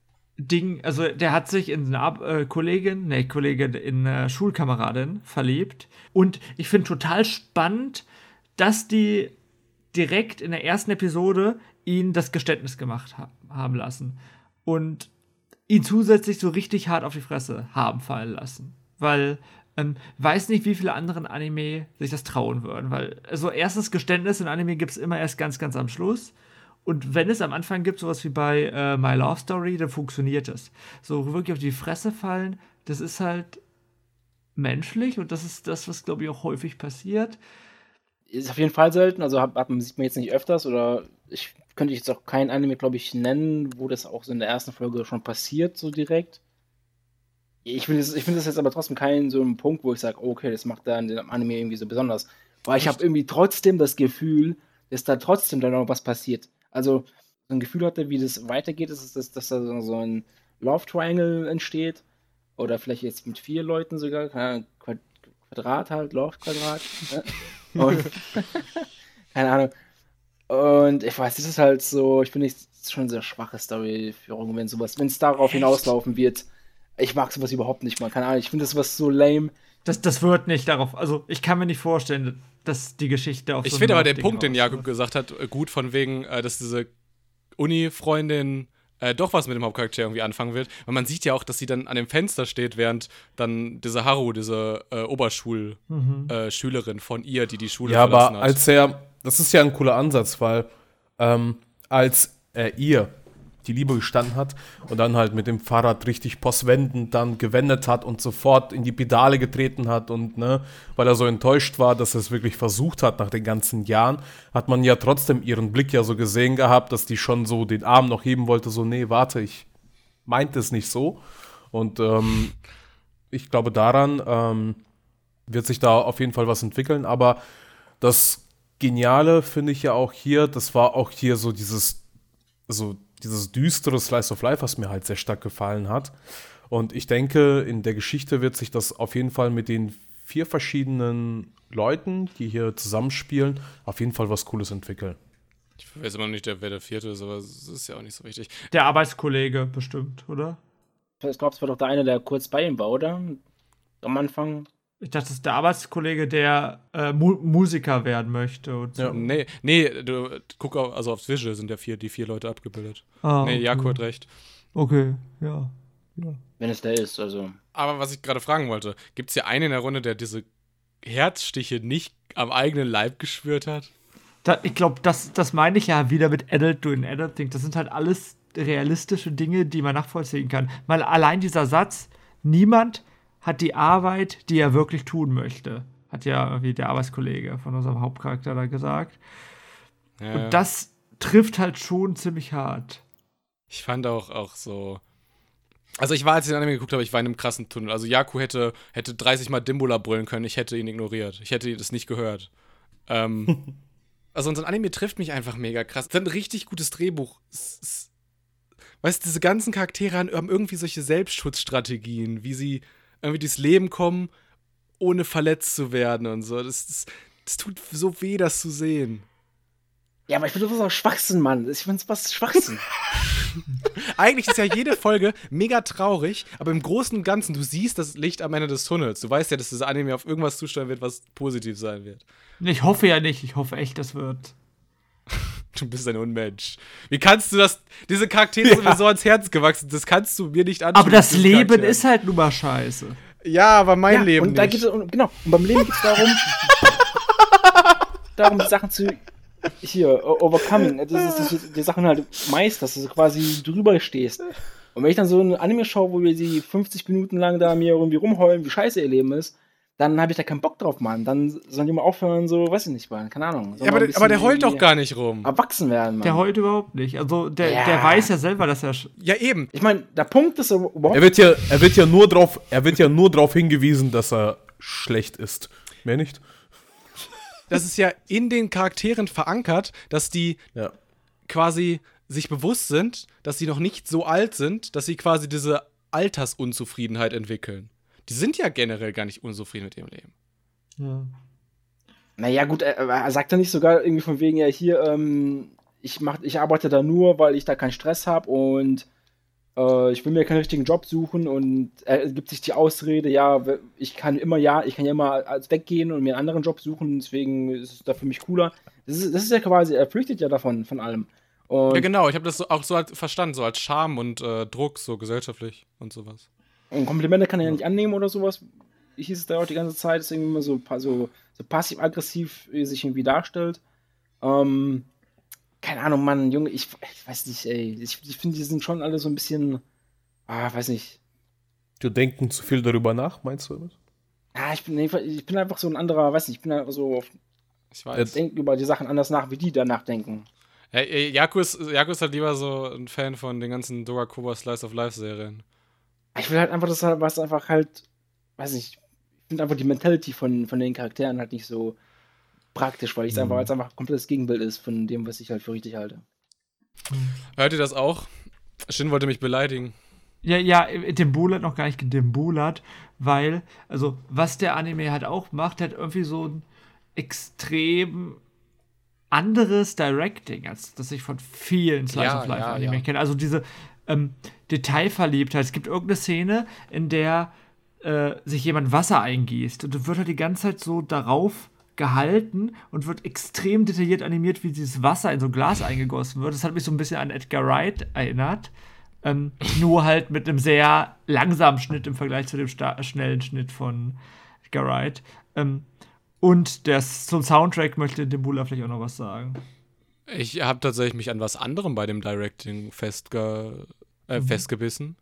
D: Ding, also der hat sich in eine Ab- äh, Kollegin, ne, Kollegin, in eine Schulkameradin verliebt. Und ich finde total spannend, dass die direkt in der ersten Episode ihn das Geständnis gemacht ha- haben lassen und ihn zusätzlich so richtig hart auf die Fresse haben fallen lassen, weil ähm, weiß nicht, wie viele anderen Anime sich das trauen würden, weil also erstes Geständnis in Anime gibt es immer erst ganz, ganz am Schluss, und wenn es am Anfang gibt, sowas wie bei äh, My Love Story, dann funktioniert es. So wirklich auf die Fresse fallen, das ist halt menschlich und das ist das, was, glaube ich, auch häufig passiert.
B: Ist auf jeden Fall selten, also hat, hat man, sieht man jetzt nicht öfters, oder ich könnte jetzt auch kein Anime, glaube ich, nennen, wo das auch so in der ersten Folge schon passiert, so direkt. Ich finde das, ich find das jetzt aber trotzdem keinen so einen Punkt, wo ich sage, okay, das macht dann den Anime irgendwie so besonders. Weil ich habe irgendwie trotzdem das Gefühl, dass da trotzdem dann noch was passiert. Also, so ein Gefühl hatte, wie das weitergeht, ist, dass, dass da so- so ein Love Triangle entsteht. Oder vielleicht jetzt mit vier Leuten sogar, keine Ahnung, Quad- Quadrat halt, Love Quadrat. ne? Und, keine Ahnung. Und ich weiß, das ist halt so, ich finde, es ist schon eine sehr schwache Storyführung, wenn sowas, wenn es darauf hinauslaufen wird. Ich mag sowas überhaupt nicht mal, keine Ahnung. Ich finde das was so lame.
D: Das, das wird nicht darauf, also ich kann mir nicht vorstellen, dass die Geschichte auf
A: Ich
D: so
A: finde aber
D: einem
A: den
D: Ding
A: Punkt, den
D: rausläuft.
A: Jakob gesagt hat, äh, gut von wegen, äh, dass diese Uni-Freundin äh, doch was mit dem Hauptcharakter irgendwie anfangen wird. Weil man sieht ja auch, dass sie dann an dem Fenster steht, während dann diese Haru, diese äh, Oberschulschülerin äh, von ihr, die die Schule
C: Ja,
A: verlassen
C: aber
A: hat.
C: als er, das ist ja ein cooler Ansatz, weil ähm, als er ihr die Liebe gestanden hat und dann halt mit dem Fahrrad richtig postwendend dann gewendet hat und sofort in die Pedale getreten hat und ne, weil er so enttäuscht war, dass er es wirklich versucht hat nach den ganzen Jahren, hat man ja trotzdem ihren Blick ja so gesehen gehabt, dass die schon so den Arm noch heben wollte, so nee, warte, ich meinte es nicht so. Und ähm, ich glaube, daran ähm, wird sich da auf jeden Fall was entwickeln, aber das Geniale finde ich ja auch hier, das war auch hier so dieses, so dieses düstere Slice of Life, was mir halt sehr stark gefallen hat. Und ich denke, in der Geschichte wird sich das auf jeden Fall mit den vier verschiedenen Leuten, die hier zusammenspielen, auf jeden Fall was Cooles entwickeln.
A: Ich weiß immer noch nicht, wer der vierte ist, aber es ist ja auch nicht so wichtig.
D: Der Arbeitskollege bestimmt, oder?
B: Ich glaube, es war doch der eine, der kurz bei ihm war, oder? Am Anfang.
D: Ich dachte, das ist der Arbeitskollege, der äh, Mu- Musiker werden möchte. Und so.
C: Ja.
A: Nee, nee, du guck auf, also aufs Visual sind ja vier, die vier Leute abgebildet.
D: Ah,
A: Nee,
D: okay.
A: Jakob hat recht.
D: Okay, ja. ja.
B: Wenn es der ist, also.
A: Aber was ich gerade fragen wollte, gibt es hier einen in der Runde, der diese Herzstiche nicht am eigenen Leib geschwürt hat?
D: Da, ich glaube, das, das meine ich ja wieder mit Adult doing Adult Thing. Das sind halt alles realistische Dinge, die man nachvollziehen kann. Weil allein dieser Satz, niemand hat die Arbeit, die er wirklich tun möchte. Hat ja irgendwie der Arbeitskollege von unserem Hauptcharakter da gesagt.
A: Ja,
D: Und das trifft halt schon ziemlich hart.
A: Ich fand auch, auch so. Also ich war, als ich den Anime geguckt habe, ich war in einem krassen Tunnel. Also Yaku hätte, hätte dreißig Mal Dimbula brüllen können, ich hätte ihn ignoriert. Ich hätte das nicht gehört. Ähm, also unser Anime trifft mich einfach mega krass. Das ist ein richtig gutes Drehbuch. Es, es, weißt du, diese ganzen Charaktere haben irgendwie solche Selbstschutzstrategien, wie sie irgendwie durchs Leben kommen, ohne verletzt zu werden und so. Das, das, das tut so weh, das zu sehen.
B: Ja, aber ich finde, das ist auch Schwachsinn, Mann. Ich finde, was Schwachsinn.
A: Eigentlich ist ja jede Folge mega traurig, aber im Großen und Ganzen, du siehst das Licht am Ende des Tunnels. Du weißt ja, dass das Anime auf irgendwas zusteuern wird, was positiv sein wird.
D: Ich hoffe ja nicht. Ich hoffe echt, das wird.
A: Du bist ein Unmensch. Wie kannst du das, diese Charaktere sind mir so ans Herz gewachsen, das kannst du mir nicht anschauen.
D: Aber das Leben ist halt nun mal scheiße.
A: Ja, aber mein
B: ja,
A: Leben
B: und da
A: nicht.
B: geht es, um- genau, und beim Leben geht es darum, darum, die Sachen zu, hier, o- overcoming, das ist, das, die Sachen halt meisterst, dass du quasi drüber stehst. Und wenn ich dann so eine Anime schaue, wo wir sie fünfzig Minuten lang da mir irgendwie rumheulen, wie scheiße ihr Leben ist, dann habe ich da keinen Bock drauf, Mann. Dann sollen die mal aufhören, so, weiß ich nicht, Mann, keine Ahnung.
A: Ja, aber, der- aber der heult doch gar nicht rum.
B: Erwachsen werden, Mann.
D: Der heult überhaupt nicht. Also, der,
B: Ja.
D: der weiß ja selber, dass er. sch-
A: Ja, eben.
B: Ich meine, der Punkt ist aber überhaupt
C: Er wird ja, er wird ja nur drauf, er wird ja nur drauf hingewiesen, dass er schlecht ist. Mehr nicht?
A: Das ist ja in den Charakteren verankert, dass die
C: Ja.
A: quasi sich bewusst sind, dass sie noch nicht so alt sind, dass sie quasi diese Altersunzufriedenheit entwickeln. Die sind ja generell gar nicht unzufrieden mit ihrem Leben.
D: Ja.
B: Naja, gut, er, er sagt ja nicht sogar irgendwie von wegen, ja, hier, ähm, ich, mach, ich arbeite da nur, weil ich da keinen Stress habe und äh, ich will mir keinen richtigen Job suchen und er gibt sich die Ausrede, ja, ich kann immer, ja, ich kann ja immer als weggehen und mir einen anderen Job suchen, deswegen ist es da für mich cooler. Das ist, das ist ja quasi, er flüchtet ja davon, von allem. Und,
A: Ja, genau. Ich habe das so, auch so als, verstanden, so als Scham und äh, Druck, so gesellschaftlich und sowas.
B: und Komplimente kann er ja nicht annehmen oder sowas. Hieß es da auch die ganze Zeit, dass er irgendwie immer so, pa- so, so passiv-aggressiv sich irgendwie darstellt. Ähm, keine Ahnung, Mann, Junge, ich, ich weiß nicht, ey. Ich, ich finde, die sind schon alle so ein bisschen, ah, weiß nicht.
C: Die denken zu viel darüber nach, meinst du das?
B: Ah, ich bin, nee, ich bin einfach so ein anderer, weiß nicht, ich bin einfach so, auf,
A: Ich weiß.
B: denke über die Sachen anders nach, wie die danach denken.
A: Hey, ey, Yaku ist, Yaku ist halt lieber so ein Fan von den ganzen Dogakoba Slice of Life Serien.
B: Ich will halt einfach, dass halt, was einfach halt, weiß nicht, ich finde einfach die Mentality von, von den Charakteren halt nicht so praktisch, weil es
C: Mhm.
B: einfach als einfach ein komplettes Gegenbild ist von dem, was ich halt für richtig halte.
A: Hört ihr das auch? Shin wollte mich beleidigen.
D: Ja, ja, Dembula noch gar nicht gedembulat, weil, also, was der Anime halt auch macht, hat irgendwie so ein extrem anderes Directing, als das ich von vielen Slice
A: Ja,
D: of Life
A: ja,
D: Anime
A: ja.
D: kenne. Also diese ähm, Detailverliebtheit. Es gibt irgendeine Szene, in der äh, sich jemand Wasser eingießt und es wird halt die ganze Zeit so darauf gehalten und wird extrem detailliert animiert, wie dieses Wasser in so ein Glas eingegossen wird. Das hat mich so ein bisschen an Edgar Wright erinnert. Ähm, nur halt mit einem sehr langsamen Schnitt im Vergleich zu dem sta- schnellen Schnitt von Edgar Wright. Ähm, und das, zum Soundtrack möchte Dembula vielleicht auch noch was sagen.
A: Ich habe tatsächlich mich an was anderem bei dem Directing festge äh,
D: Mhm.
A: festgebissen.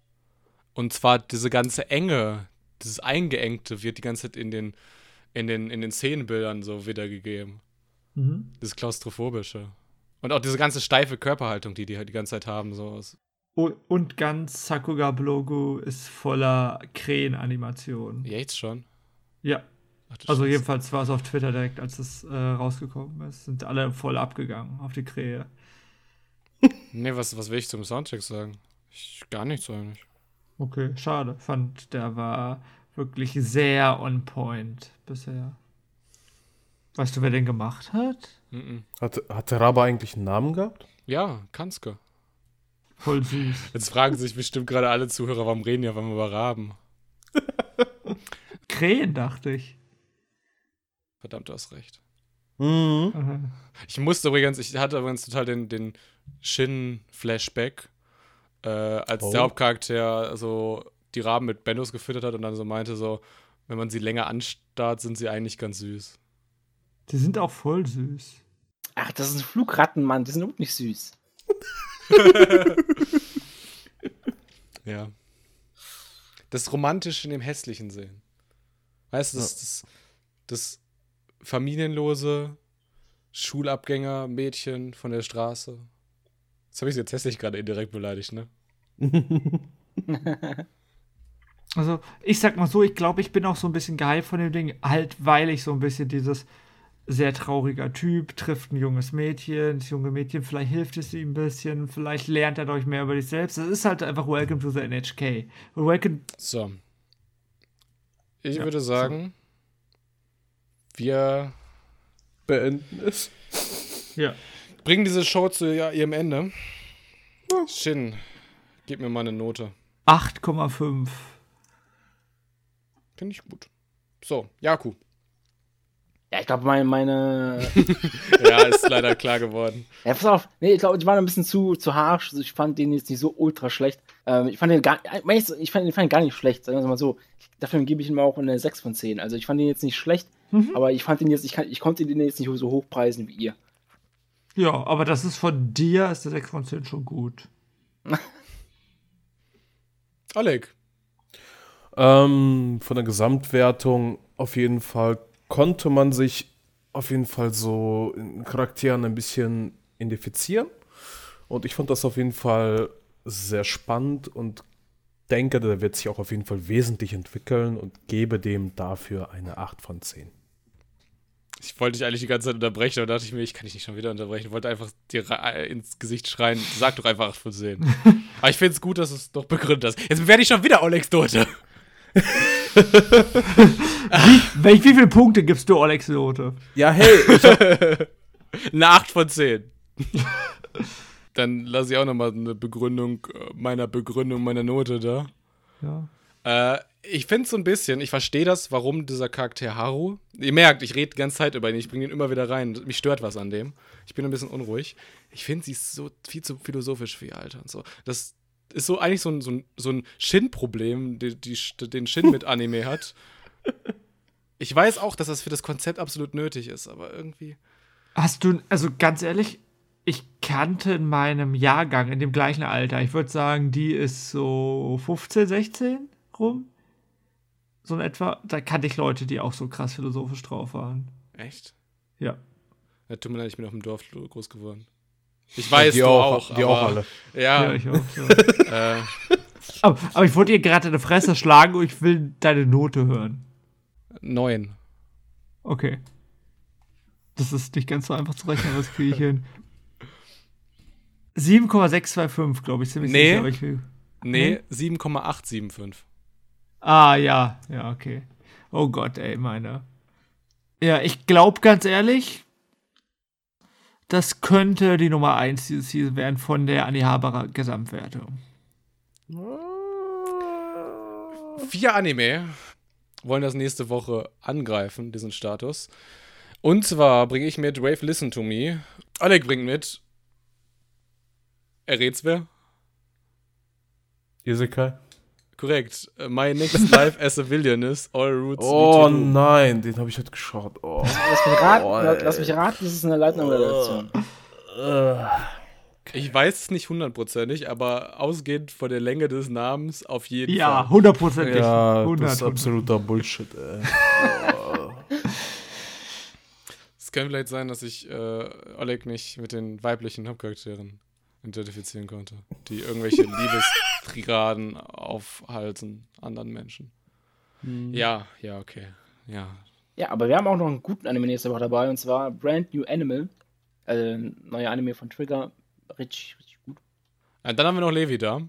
A: Und zwar diese ganze Enge, dieses Eingeengte wird die ganze Zeit in den, in den, in den Szenenbildern so wiedergegeben.
D: Mhm.
A: Dieses Klaustrophobische. Und auch diese ganze steife Körperhaltung, die die halt die ganze Zeit haben. So.
D: Und, und ganz Sakuga Blogu ist voller Krähenanimation.
A: Jetzt schon?
D: Ja,
A: Ach, du
D: also
A: Scheiße.
D: jedenfalls war es auf Twitter direkt, als es äh, rausgekommen ist. Sind alle voll abgegangen auf die Krähe.
A: Nee, was, was will ich zum Soundtrack sagen? Ich, gar nichts eigentlich.
D: Okay, schade. Fand, der war wirklich sehr on point bisher. Weißt du, wer den gemacht hat?
A: Mhm.
C: Hat, hat der Rabe eigentlich einen Namen gehabt?
A: Ja, Kanske.
D: Voll süß.
A: Jetzt fragen sich bestimmt gerade alle Zuhörer, warum reden ja, warum wir über Raben?
D: Krähen, dachte ich.
A: Verdammt, du hast recht.
C: Mhm.
D: Aha.
A: Ich musste übrigens, ich hatte übrigens total den, den Shin-Flashback, äh, als
C: Oh.
A: der Hauptcharakter so die Raben mit Bennos gefüttert hat und dann so meinte so, wenn man sie länger anstarrt, sind sie eigentlich ganz süß.
D: Die sind auch voll süß.
B: Ach, das sind Flugratten, Mann. Die sind überhaupt nicht süß.
A: Ja. Das Romantische in dem Hässlichen sehen. Weißt du, das, das, das familienlose Schulabgänger-Mädchen von der Straße. Das habe ich jetzt hässlich gerade indirekt beleidigt, ne?
D: Also, ich sag mal so, ich glaube, ich bin auch so ein bisschen gehypt von dem Ding, halt, weil ich so ein bisschen dieses sehr trauriger Typ, trifft ein junges Mädchen, das junge Mädchen, vielleicht hilft es ihm ein bisschen, vielleicht lernt er dadurch mehr über sich selbst. Das ist halt einfach Welcome to the N H K. Welcome.
A: So. Ich
D: Ja,
A: würde sagen, wir
C: Beenden es.
D: Ja.
A: bringen diese Show zu ja, ihrem Ende. Shin, gib mir mal eine Note.
D: acht Komma fünf.
A: Finde ich gut. So, Jaku.
B: Ja, ich glaube, meine, meine.
A: Ja, ist leider klar geworden.
B: Ja, pass auf. Nee, ich glaube, die waren ein bisschen zu, zu harsch. Also ich fand den jetzt nicht so ultra schlecht. Ähm, ich fand den gar, ich fand den, fand den gar nicht schlecht, sagen wir es mal so. Dafür gebe ich ihm auch eine sechs von zehn. Also ich fand den jetzt nicht schlecht,
D: Mhm.
B: aber ich fand den jetzt, ich, kann, ich konnte den jetzt nicht so hochpreisen wie ihr.
D: Ja, aber das ist von dir, ist der sechs von zehn schon gut.
A: Oleg.
C: Ähm, von der Gesamtwertung auf jeden Fall konnte man sich auf jeden Fall so in Charakteren ein bisschen identifizieren. Und ich fand das auf jeden Fall sehr spannend und denke, der wird sich auch auf jeden Fall wesentlich entwickeln und gebe dem dafür eine acht von zehn.
A: Ich wollte dich eigentlich die ganze Zeit unterbrechen, aber dachte ich mir, ich kann dich nicht schon wieder unterbrechen. Ich wollte einfach dir äh, ins Gesicht schreien, sag doch einfach acht von zehn. Aber ich finde es gut, dass du es doch begründet hast. Jetzt bewerte ich schon wieder Olegs Note.
D: Wie, welch, wie viele Punkte gibst du Olegs Note?
C: Ja, hey, ich hab,
A: Eine acht von zehn. Dann lasse ich auch nochmal eine Begründung äh, meiner Begründung meiner Note da.
D: Ja.
A: Äh, ich finde es so ein bisschen, ich verstehe das, warum dieser Charakter Haru, ihr merkt, ich rede die ganze Zeit über ihn, ich bringe ihn immer wieder rein, mich stört was an dem. Ich bin ein bisschen unruhig. Ich finde, sie ist so viel zu philosophisch für ihr Alter und so. Das ist so eigentlich so ein, so ein, so ein Shin-Problem, die, die, den Shin mit Anime hat. Ich weiß auch, dass das für das Konzept absolut nötig ist, aber irgendwie.
D: Hast du, also ganz ehrlich, ich kannte in meinem Jahrgang, in dem gleichen Alter, ich würde sagen, die ist so fünfzehn, sechzehn rum. So in etwa. Da kannte ich Leute, die auch so krass philosophisch drauf waren.
A: Echt?
D: Ja.
A: Ja, tut mir leid, ich bin auf dem Dorf groß geworden. Ich weiß,
C: die
A: du
C: auch,
A: auch.
C: die
A: aber,
C: auch alle.
A: Ja,
D: Ja, ich auch. So.
A: äh,
D: aber, aber ich wollte dir gerade in die Fresse schlagen und ich will deine Note hören.
A: neun.
D: Okay. Das ist nicht ganz so einfach zu rechnen, das kriege ich hin. sieben Komma sechs zwei fünf, glaube ich, ziemlich
A: Nee.
D: sicher. Aber ich will.
A: Nee,
D: Hm?
A: sieben Komma acht sieben fünf.
D: Ah, ja. Ja, okay. Oh Gott, ey, meine. Ja, ich glaube ganz ehrlich, das könnte die Nummer eins dieses Season werden von der Anihabara Gesamtwertung.
A: Vier Anime wollen das nächste Woche angreifen, diesen Status. Und zwar bringe ich mit Rave Listen to Me. Oleg bringt mit. Errät's wer?
C: Isekai?
A: Korrekt. My Next Life as a Villainess, All Roots
C: Oh
A: Lead to Doom.
C: nein, den habe ich heute geschaut. Oh.
B: Lass mich raten,
C: Oh,
B: lass mich raten, das ist eine Lightning-Relation.
A: Ich weiß es nicht hundertprozentig, aber ausgehend von der Länge des Namens auf jeden
D: Ja,
A: Fall.
D: hundertprozentig.
C: Ja,
D: hundert,
C: das ist absoluter Bullshit, ey.
A: Es kann vielleicht sein, dass ich äh, Oleg nicht mit den weiblichen Hauptcharakteren identifizieren konnte, die irgendwelche Liebestriaden aufhalten anderen Menschen.
B: Hm.
A: Ja, ja, okay. Ja.
B: Ja, aber wir haben auch noch einen guten Anime nächste Woche dabei, und zwar Brand New Animal. Also ein neuer Anime von Trigger. Richtig, richtig gut.
A: Äh, dann haben wir noch Levi da.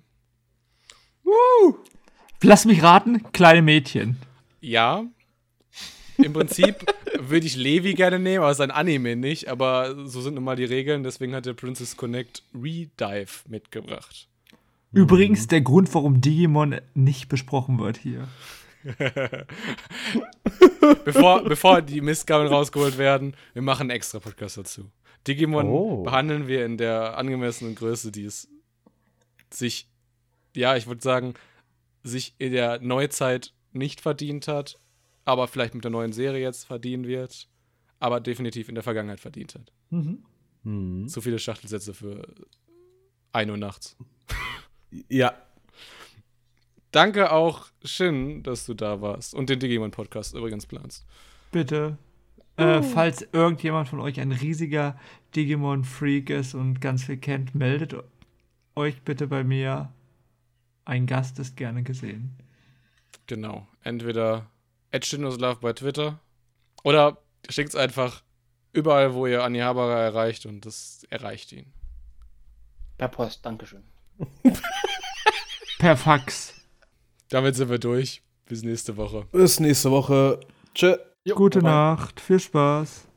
D: Lass mich raten, kleine Mädchen.
A: Ja. Im Prinzip würde ich Levi gerne nehmen, aber es ist ein Anime nicht. Aber so sind nun mal die Regeln. Deswegen hat der Princess Connect Redive mitgebracht.
D: Übrigens der Grund, warum Digimon nicht besprochen wird hier.
A: bevor, bevor die Mistgabeln rausgeholt werden, wir machen einen extra Podcast dazu. Digimon
C: Oh.
A: behandeln wir in der angemessenen Größe, die es sich, ja, ich würde sagen, sich in der Neuzeit nicht verdient hat, aber vielleicht mit der neuen Serie jetzt verdienen wird, aber definitiv in der Vergangenheit verdient hat.
D: Mhm.
C: Hm.
A: So viele Schachtelsätze für ein Uhr nachts.
C: Ja.
A: Danke auch, Shin, dass du da warst und den Digimon-Podcast übrigens planst.
D: Bitte. Äh, falls irgendjemand von euch ein riesiger Digimon-Freak ist und ganz viel kennt, meldet euch bitte bei mir. Ein Gast ist gerne gesehen.
A: Genau. Entweder at Love bei Twitter oder schickt es einfach überall, wo ihr Anni Haberer erreicht und das erreicht ihn.
B: Per Post, Dankeschön.
D: Per Fax.
A: Damit sind wir durch. Bis nächste Woche.
C: Bis nächste Woche. Tschö.
B: Jo,
D: Gute
B: bye-bye.
D: Nacht. Viel Spaß.